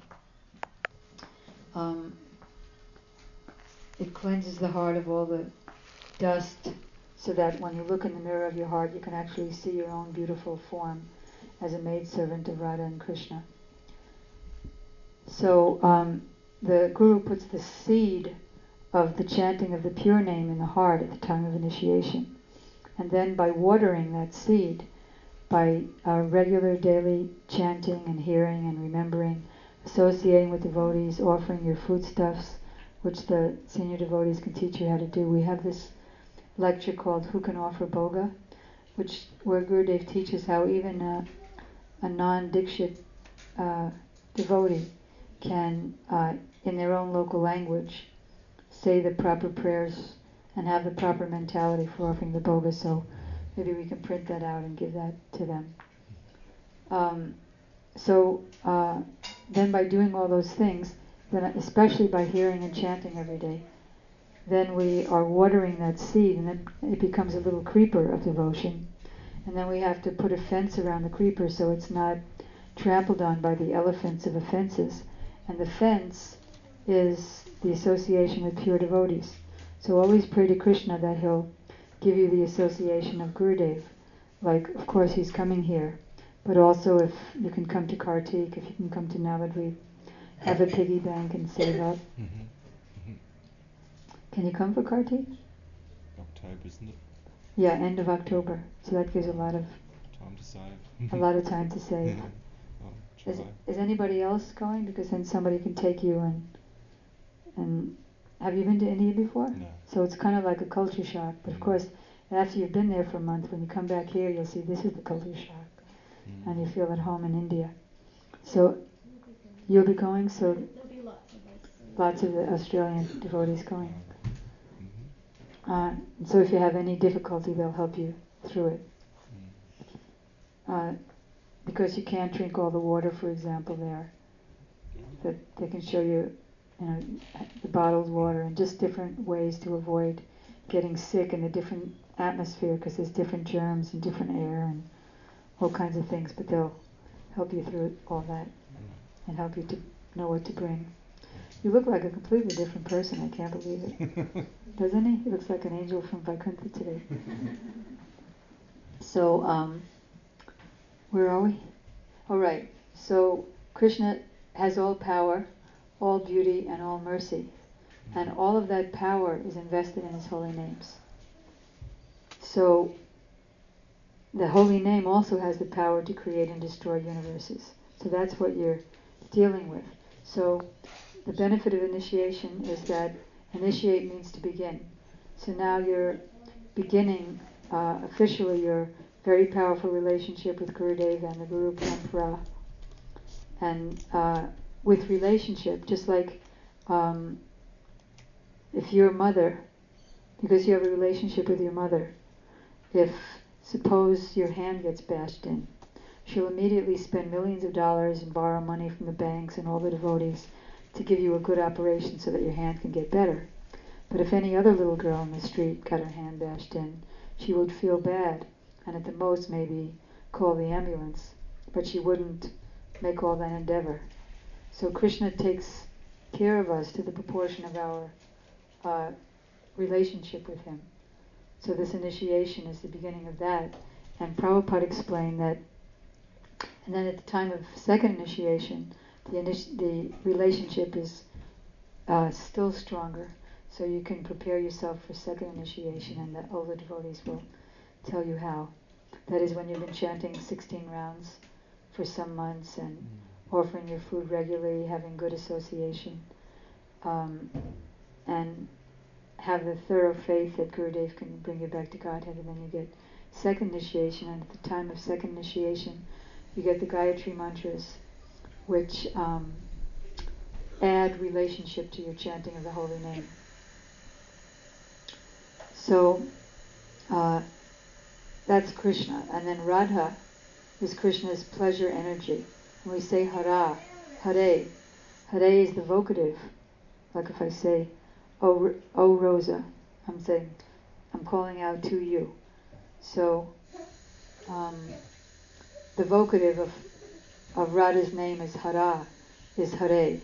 It cleanses the heart of all the dust so that when you look in the mirror of your heart you can actually see your own beautiful form as a maidservant of Radha and Krishna. So the guru puts the seed of the chanting of the pure name in the heart at the time of initiation. And then by watering that seed, by regular daily chanting and hearing and remembering, associating with devotees, offering your foodstuffs, which the senior devotees can teach you how to do. We have this lecture called Who Can Offer Bhoga, where Gurudev teaches how even a non-dikshit devotee can, in their own local language, say the proper prayers and have the proper mentality for offering the bhoga. So maybe we can print that out and give that to them. Then by doing all those things, then especially by hearing and chanting every day, then we are watering that seed, and then it becomes a little creeper of devotion. And then we have to put a fence around the creeper so it's not trampled on by the elephants of offenses. And the fence is the association with pure devotees. So always pray to Krishna that he'll give you the association of Gurudev. Like, of course, he's coming here, but also if you can come to Kartik, if you can come to Navadvip, have a piggy bank and save up. Can you come for Kartik? October, isn't it? Yeah, end of October. So that gives a lot of Time to save. time to save. I'll try. Is anybody else going? Because then somebody can take you and have you been to India before? No. So it's kind of like a culture shock. But of course, after you've been there for a month, when you come back here, you'll see this is the culture shock, and you feel at home in India. So you'll be going. So There'll be lots of the Australian devotees going. So if you have any difficulty, they'll help you through it. Because you can't drink all the water, for example, there. That they can show you, the bottled water and just different ways to avoid getting sick in a different atmosphere, because there's different germs and different air and all kinds of things. But they'll help you through all that and help you to know what to bring. You look like a completely different person. I can't believe it. Doesn't he? He looks like an angel from Vaikuntha today. So, where are we? All right. So Krishna has all power, all beauty, and all mercy. And all of that power is invested in his holy names. So the holy name also has the power to create and destroy universes. So that's what you're dealing with. So the benefit of initiation is that initiate means to begin. So now you're beginning officially your very powerful relationship with Gurudev and the Guru Parampara. And with relationship, just like if your mother, because you have a relationship with your mother, if suppose your hand gets bashed in, she'll immediately spend millions of dollars and borrow money from the banks and all the devotees to give you a good operation so that your hand can get better. But if any other little girl in the street got her hand bashed in, she would feel bad and at the most maybe call the ambulance, but she wouldn't make all that endeavor. So Krishna takes care of us to the proportion of our relationship with him. So this initiation is the beginning of that. And Prabhupada explained that, and then at the time of second initiation, the relationship is still stronger. So you can prepare yourself for second initiation, and the older devotees will tell you how. That is when you've been chanting 16 rounds for some months and offering your food regularly, having good association, and have the thorough faith that Gurudev can bring you back to Godhead, and then you get second initiation. And at the time of second initiation, you get the Gayatri mantras, which add relationship to your chanting of the holy name. So that's Krishna. And then Radha is Krishna's pleasure energy. And we say Hara, Hare. Hare is the vocative. Like if I say, oh Rosa, I'm saying, I'm calling out to you. So the vocative of Radha's name is Hara, is Hare.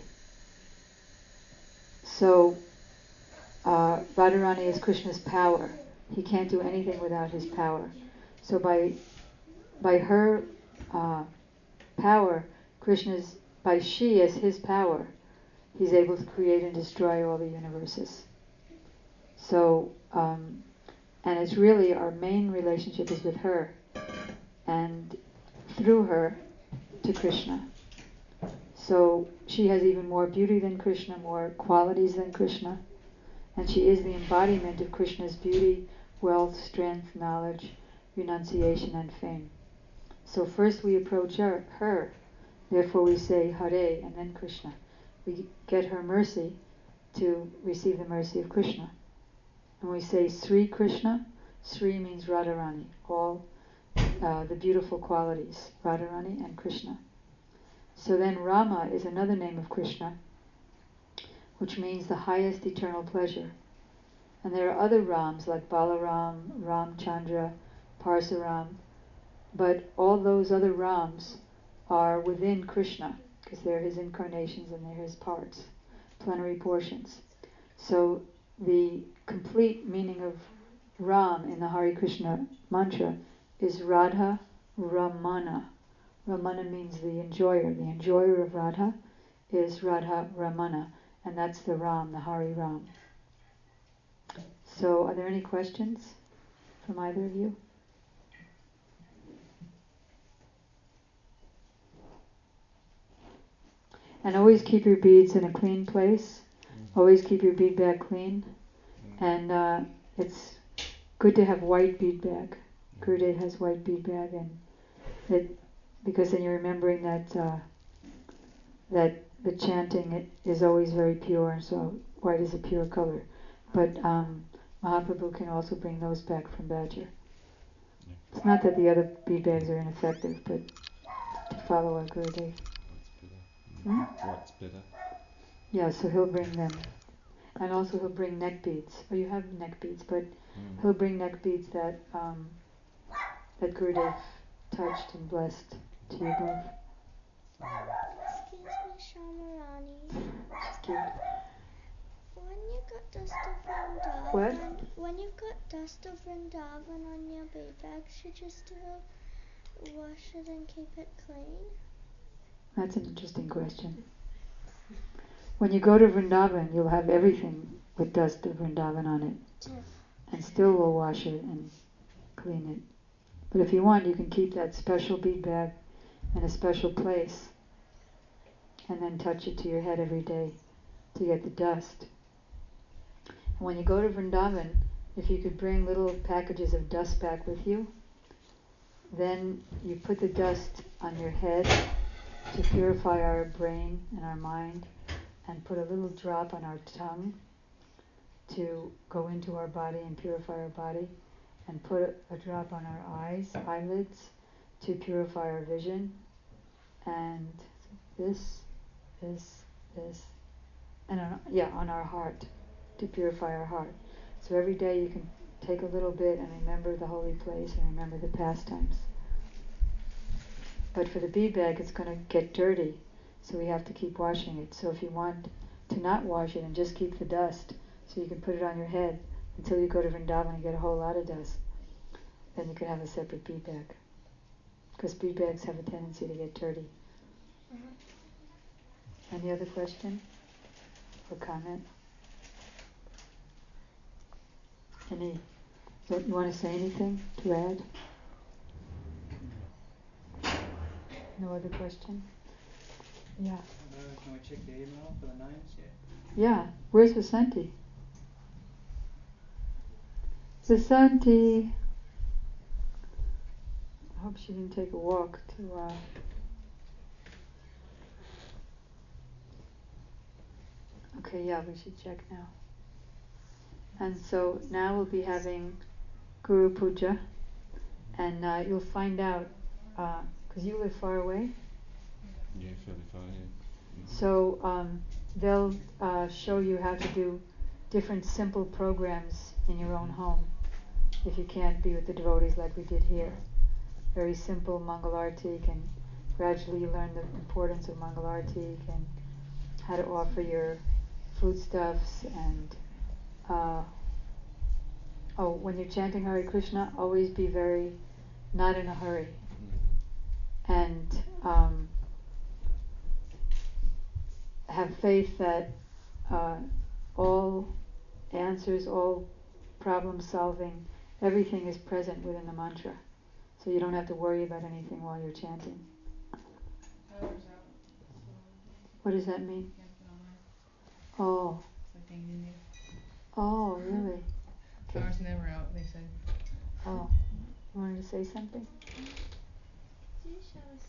So Radharani is Krishna's power. He can't do anything without his power. So by her power, she as his power, he's able to create and destroy all the universes. So, and it's really our main relationship is with her, and through her to Krishna. So she has even more beauty than Krishna, more qualities than Krishna, and she is the embodiment of Krishna's beauty, wealth, strength, knowledge, renunciation, and fame. So first we approach her, therefore we say Hare and then Krishna. We get her mercy to receive the mercy of Krishna. And we say Sri Krishna. Sri means Radharani, all the beautiful qualities, Radharani and Krishna. So then Rama is another name of Krishna, which means the highest eternal pleasure. And there are other Rams like Balaram, Ramchandra, Parsuram, but all those other Rams are within Krishna, because they're his incarnations and they're his parts, plenary portions. So the complete meaning of Ram in the Hare Krishna mantra is Radha Ramana. Ramana means the enjoyer. The enjoyer of Radha is Radha Ramana, and that's the Ram, the Hari Ram. So are there any questions from either of you? And always keep your beads in a clean place. Always keep your bead bag clean. And it's good to have white bead bag. Gurudev has white bead bag, and because then you're remembering that that the chanting is always very pure, and so white is a pure color. But Mahaprabhu can also bring those back from Badger. It's not that the other bead bags are ineffective, but to follow our Gurudev. What's better? Yeah, so he'll bring them. And also he'll bring neck beads. Oh, you have neck beads, but he'll bring neck beads that that Gurudev touched and blessed to you both. Excuse me, Shamarani. Excuse. When you got dust of Vrindavan, What? When you got dust of Vrindavan on your bead bag, should you still wash it and keep it clean? That's an interesting question. When you go to Vrindavan, you'll have everything with dust of Vrindavan on it, and still will wash it and clean it. But if you want, you can keep that special bead bag in a special place, and then touch it to your head every day to get the dust. And when you go to Vrindavan, if you could bring little packages of dust back with you, then you put the dust on your head to purify our brain and our mind, and put a little drop on our tongue to go into our body and purify our body, and put a drop on our eyelids to purify our vision, and this, and on our heart to purify our heart. So every day you can take a little bit and remember the holy place and remember the pastimes. But for the bead bag, it's going to get dirty, so we have to keep washing it. So if you want to not wash it and just keep the dust, so you can put it on your head until you go to Vrindavan and get a whole lot of dust, then you can have a separate bead bag. Because bead bags have a tendency to get dirty. Any other question or comment? You want to say anything to add? No other question? Yeah. Can we check the email for the names yet? Yeah. Where's Vasanti? Vasanti! I hope she didn't take a walk to... Okay, yeah, we should check now. And so now we'll be having Guru Puja, and you'll find out, because you live far away? Yeah, fairly far, yeah. So they'll show you how to do different simple programs in your own home, if you can't be with the devotees like we did here. Very simple Mangalartik, and gradually you learn the importance of Mangalartik and how to offer your foodstuffs, and when you're chanting Hare Krishna, always be very not in a hurry, and have faith that all answers, all problem solving, everything is present within the mantra, so you don't have to worry about anything while you're chanting. What does that mean? Oh. It's like hanging in there. Oh, really? Flowers never out, they say. Oh. You wanted to say something? Do you show us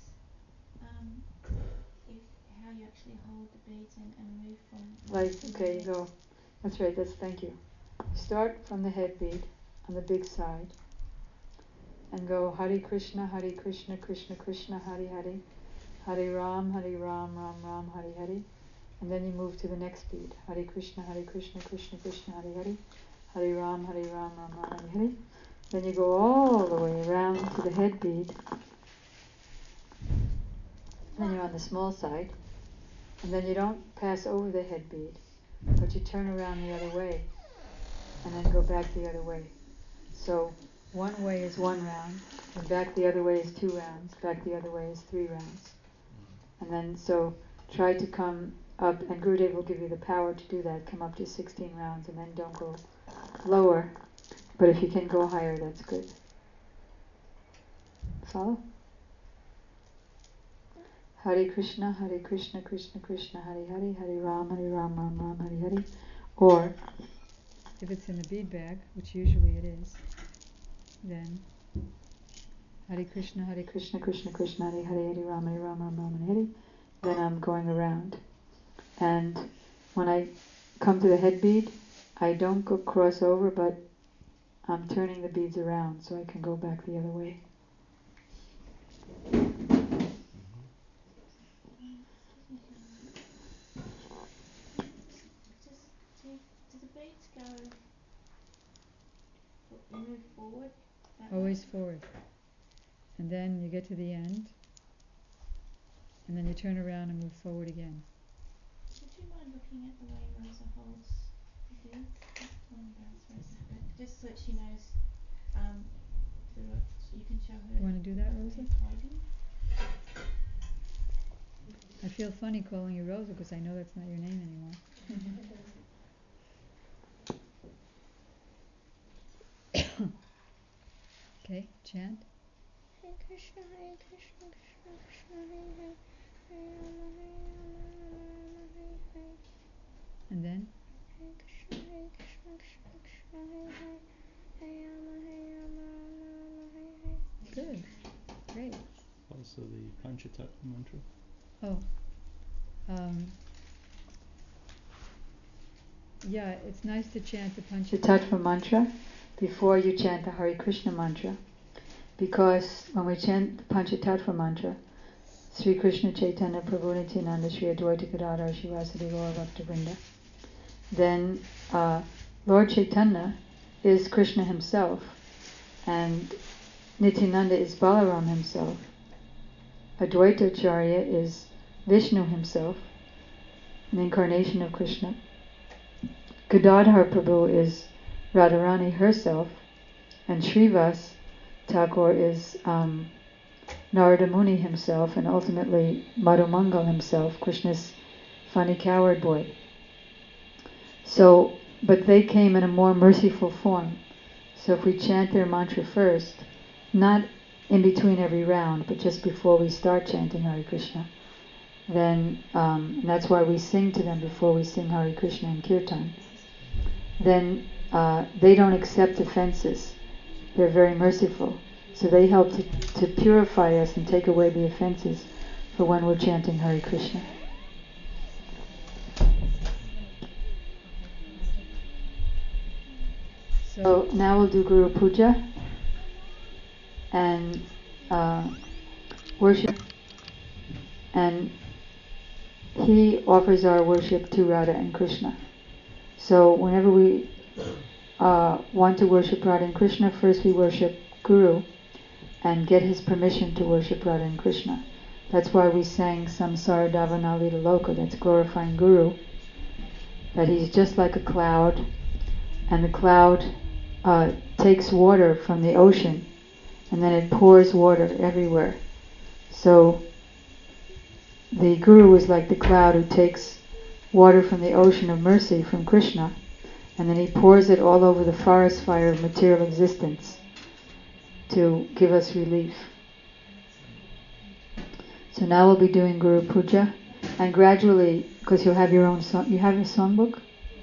how you actually hold the beads and move from... Okay, you go. That's right, thank you. start from the head bead on the big side and go Hare Krishna, Krishna Krishna, Hare Hare, Hare Ram, Ram Ram, Hare Hare. And then you move to the next bead. Hare Krishna, Krishna Krishna, Hare Hare, Hare Ram, Ram Ram, Hare Hare. Then you go all the way around to the head bead. Then you're on the small side. And then you don't pass over the head bead, but you turn around the other way and then go back the other way. So one way is 1 round, and back the other way is 2 rounds, back the other way is 3 rounds. And then so try to come up, and Gurudev will give you the power to do that, come up to 16 rounds, and then don't go lower. But if you can go higher, that's good. Follow? Hare Krishna, Krishna Krishna, Hare Hare, Hare Ram, Ram Ram, Hare Hare. Or, if it's in the bead bag, which usually it is, then Hare Krishna, Krishna Krishna, Hare Hare, Hare Ram, Ram Hare Hare. Then I'm going around. And when I come to the head bead, I don't go cross over, but I'm turning the beads around so I can go back the other way. Do the beads move forward? Always forward. And then you get to the end, and then you turn around and move forward again. Would you mind looking at the way Rosa holds the beads? Just so that she knows, you can show her. You want to do that, Rosa? Holding. I feel funny calling you Rosa because I know that's not your name anymore. Okay, chant. Hare Krishna, Krishna Krishna, Hare Hare, Hare Rama, Hare Hare. And then? Hare Krishna, Krishna Krishna, Hare Hare, Hare Rama, Hare Hare. Good, great. Also the Panchatattva mantra. Oh, yeah, it's nice to chant the Panchatattva mantra before you chant the Hare Krishna mantra, because when we chant the Panchatattva mantra, Sri Krishna Chaitanya Prabhu Nityananda Sri Advaita Gadadhar Shivasadi Gaura Bhakta-vrinda, then Lord Chaitanya is Krishna himself, and Nityananda is Balaram himself. Advaita Acharya is Vishnu himself, an incarnation of Krishna. Gadadhar Prabhu is Radharani herself, and Srivas Thakur is Narada Muni himself, and ultimately Madhumangal himself, Krishna's funny coward boy. So, but they came in a more merciful form. So if we chant their mantra first, not in between every round, but just before we start chanting Hare Krishna, then and that's why we sing to them before we sing Hare Krishna in Kirtan. Then they don't accept offenses. They're very merciful. So they help to purify us and take away the offenses for when we're chanting Hare Krishna. So now we'll do Guru Puja and worship. And he offers our worship to Radha and Krishna. So whenever we want to worship Radha and Krishna, first we worship Guru and get his permission to worship Radha and Krishna. That's why we sang Samsara Davanalita Loka, that's glorifying Guru, that he's just like a cloud, and the cloud takes water from the ocean, and then it pours water everywhere. So the Guru is like the cloud who takes water from the ocean of mercy from Krishna, and then he pours it all over the forest fire of material existence to give us relief. So now we'll be doing Guru Puja, and gradually, because you'll have your own song, you have a songbook?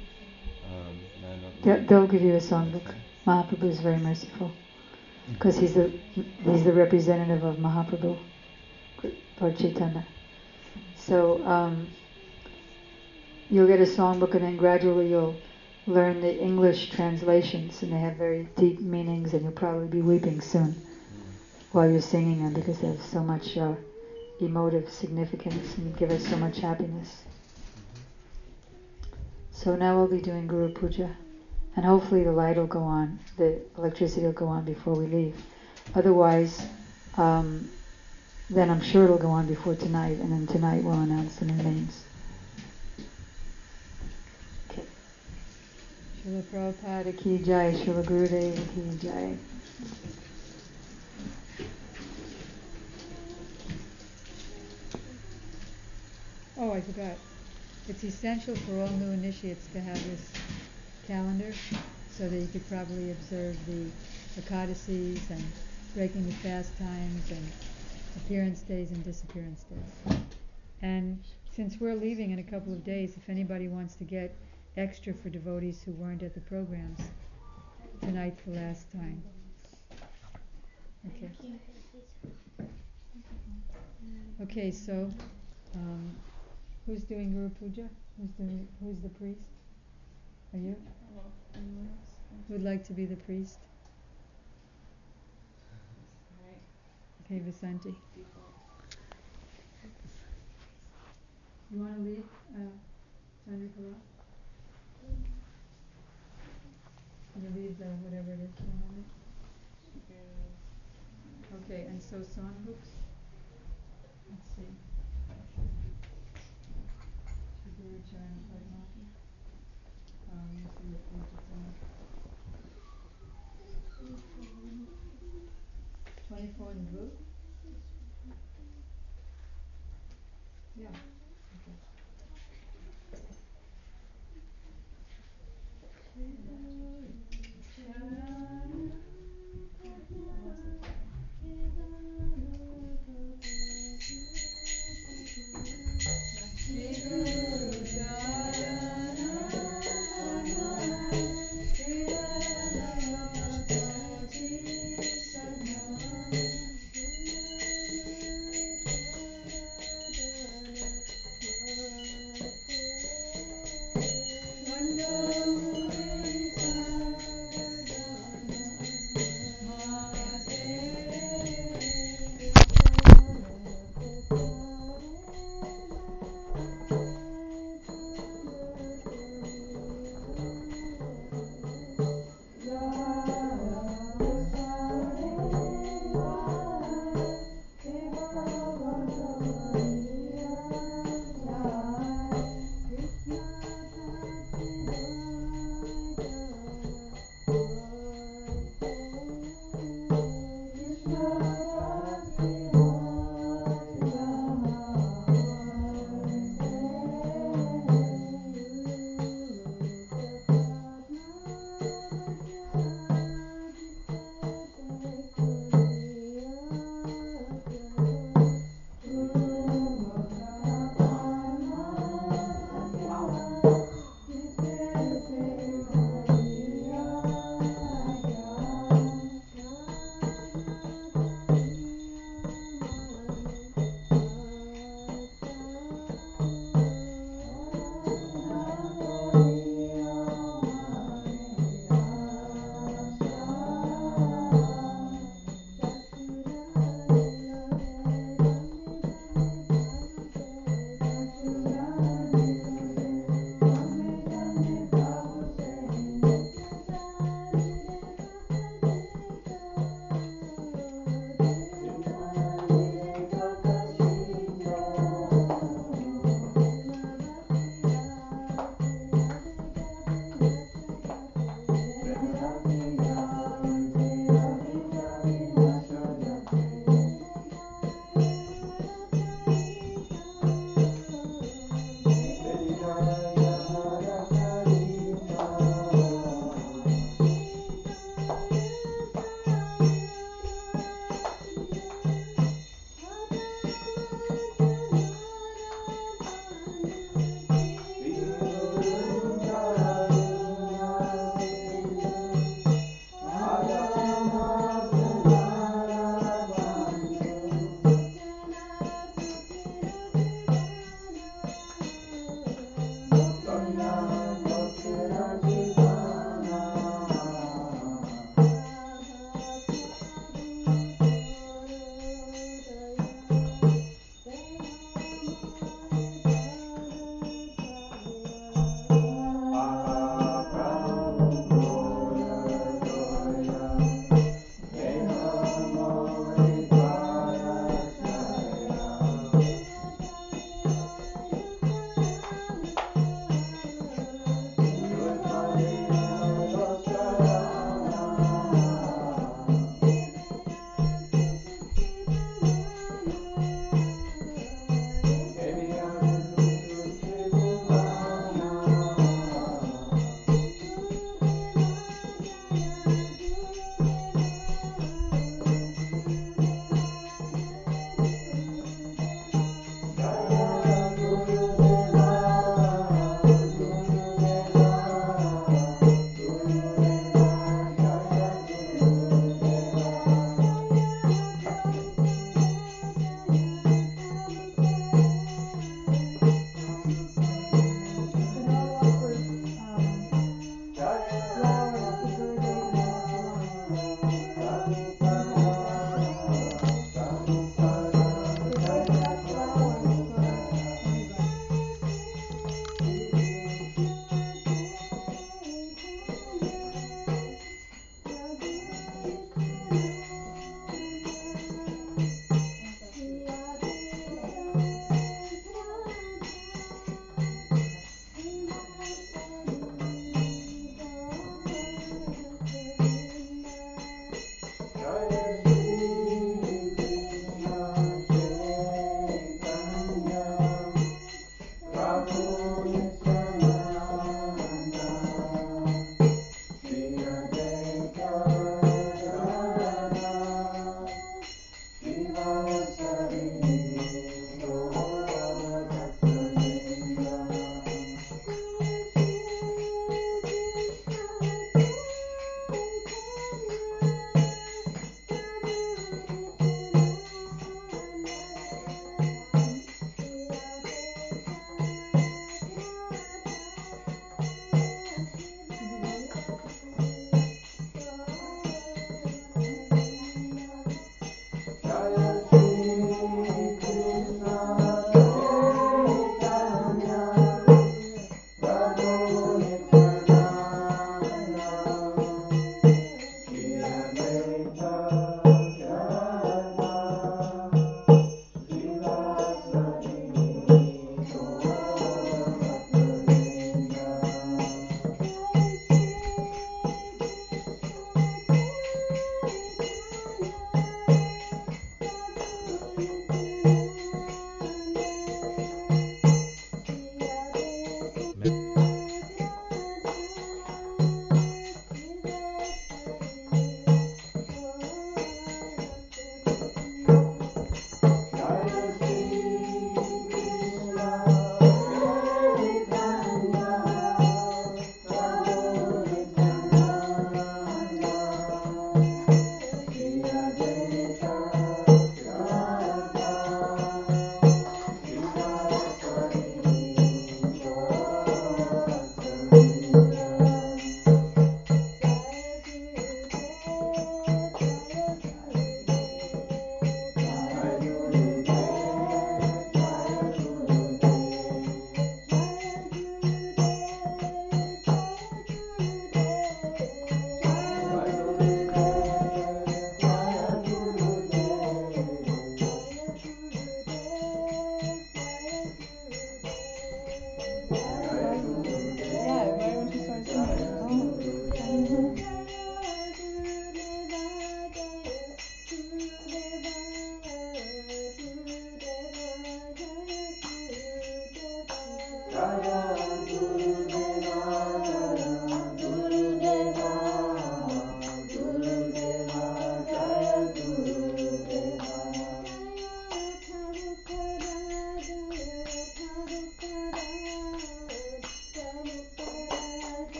They'll give you a songbook. Mahaprabhu is very merciful, because he's the representative of Mahaprabhu, Lord Chaitanya. So you'll get a songbook, and then gradually you'll learn the English translations, and they have very deep meanings, and you'll probably be weeping soon while you're singing them because they have so much emotive significance and give us so much happiness. So now we'll be doing Guru Puja, and hopefully the light will go on, the electricity will go on before we leave. Otherwise, then I'm sure it'll go on before tonight, and then tonight we'll announce the new names. Okay. Srila Prabhupada ki jai, Srila Gurudev ki jai. Oh, I forgot. It's essential for all new initiates to have this calendar so that you could properly observe the Ekadasis and breaking the fast times and appearance days and disappearance days. And since we're leaving in a couple of days, if anybody wants to get extra for devotees who weren't at the programs, tonight's the last time. Okay. Okay, so who's doing Guru Puja? Who's the priest? Are you? Well, anyone else? Who'd like to be the priest? Alright, Okay, Vasanti. default. You want to lead Chandrakala? You lead the whatever it is you want to lead? Okay, and so song books? Let's see. Shiguru Charana Padma. Let's see what page it's on. 24 in blue? Yeah. Okay.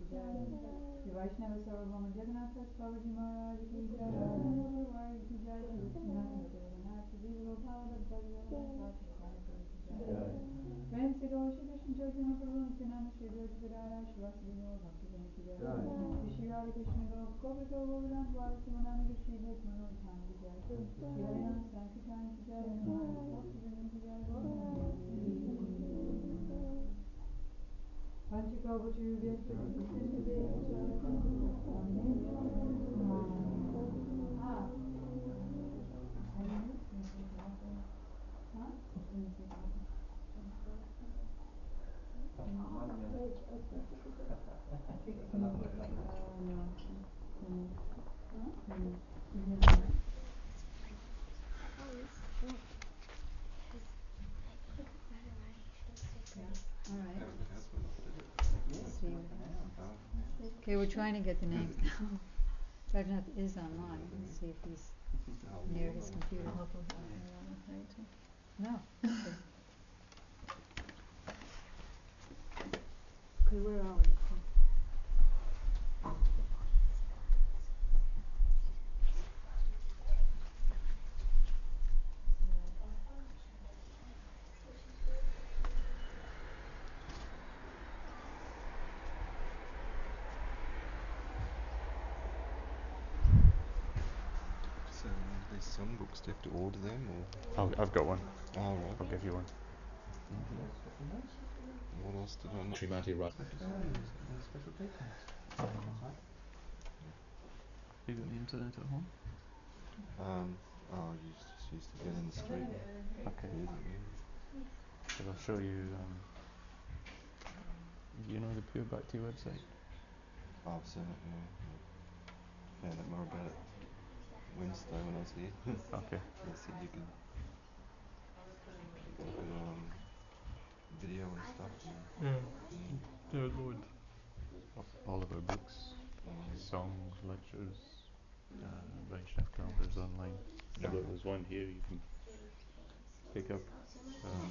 ki jai. Shri Vaishnava Sarvabhauma Jagannath Das Babaji Maharaj ki jai. Namo Bhagavad ki jai. Shri Vishwanath Jagannath Jiva Gopala Bhattacharya Swati ki jai. Prem se Gaur Shri Krishna Chaitanya Prabhu Nityananda Shri Advaita Gadadhar Shivasadi Gaur Bhaktivinoda ki jai. Shri Shri Radha Krishna Gaur Gopika Govardhan Dwara Sivananda Shri Bhaktivinoda Dham ki jai. Shri Harinam Sankirtan ki jai. Bhaktivinoda ki jai. Panchakavachurvyasya Sindhivya Okay, we're trying to get the names now. Raghunath is online. Let's see if he's near his computer. No. Okay, where are we? So these songbooks, do you have to order them or? I've got one. Oh, right. I'll give you one. What else did I know? Srimati Raj. Special treatments. You got the internet at home? You just used to get in the street. Okay. Yeah. So I'll show you. You know the Pure Bhakti website? I've seen it, yeah. Found out more about it Wednesday when I was here. Okay. They said you could look at video and stuff. There are loads. All of our books, songs, lectures, Vaishnav calendars online. There's one here you can pick up.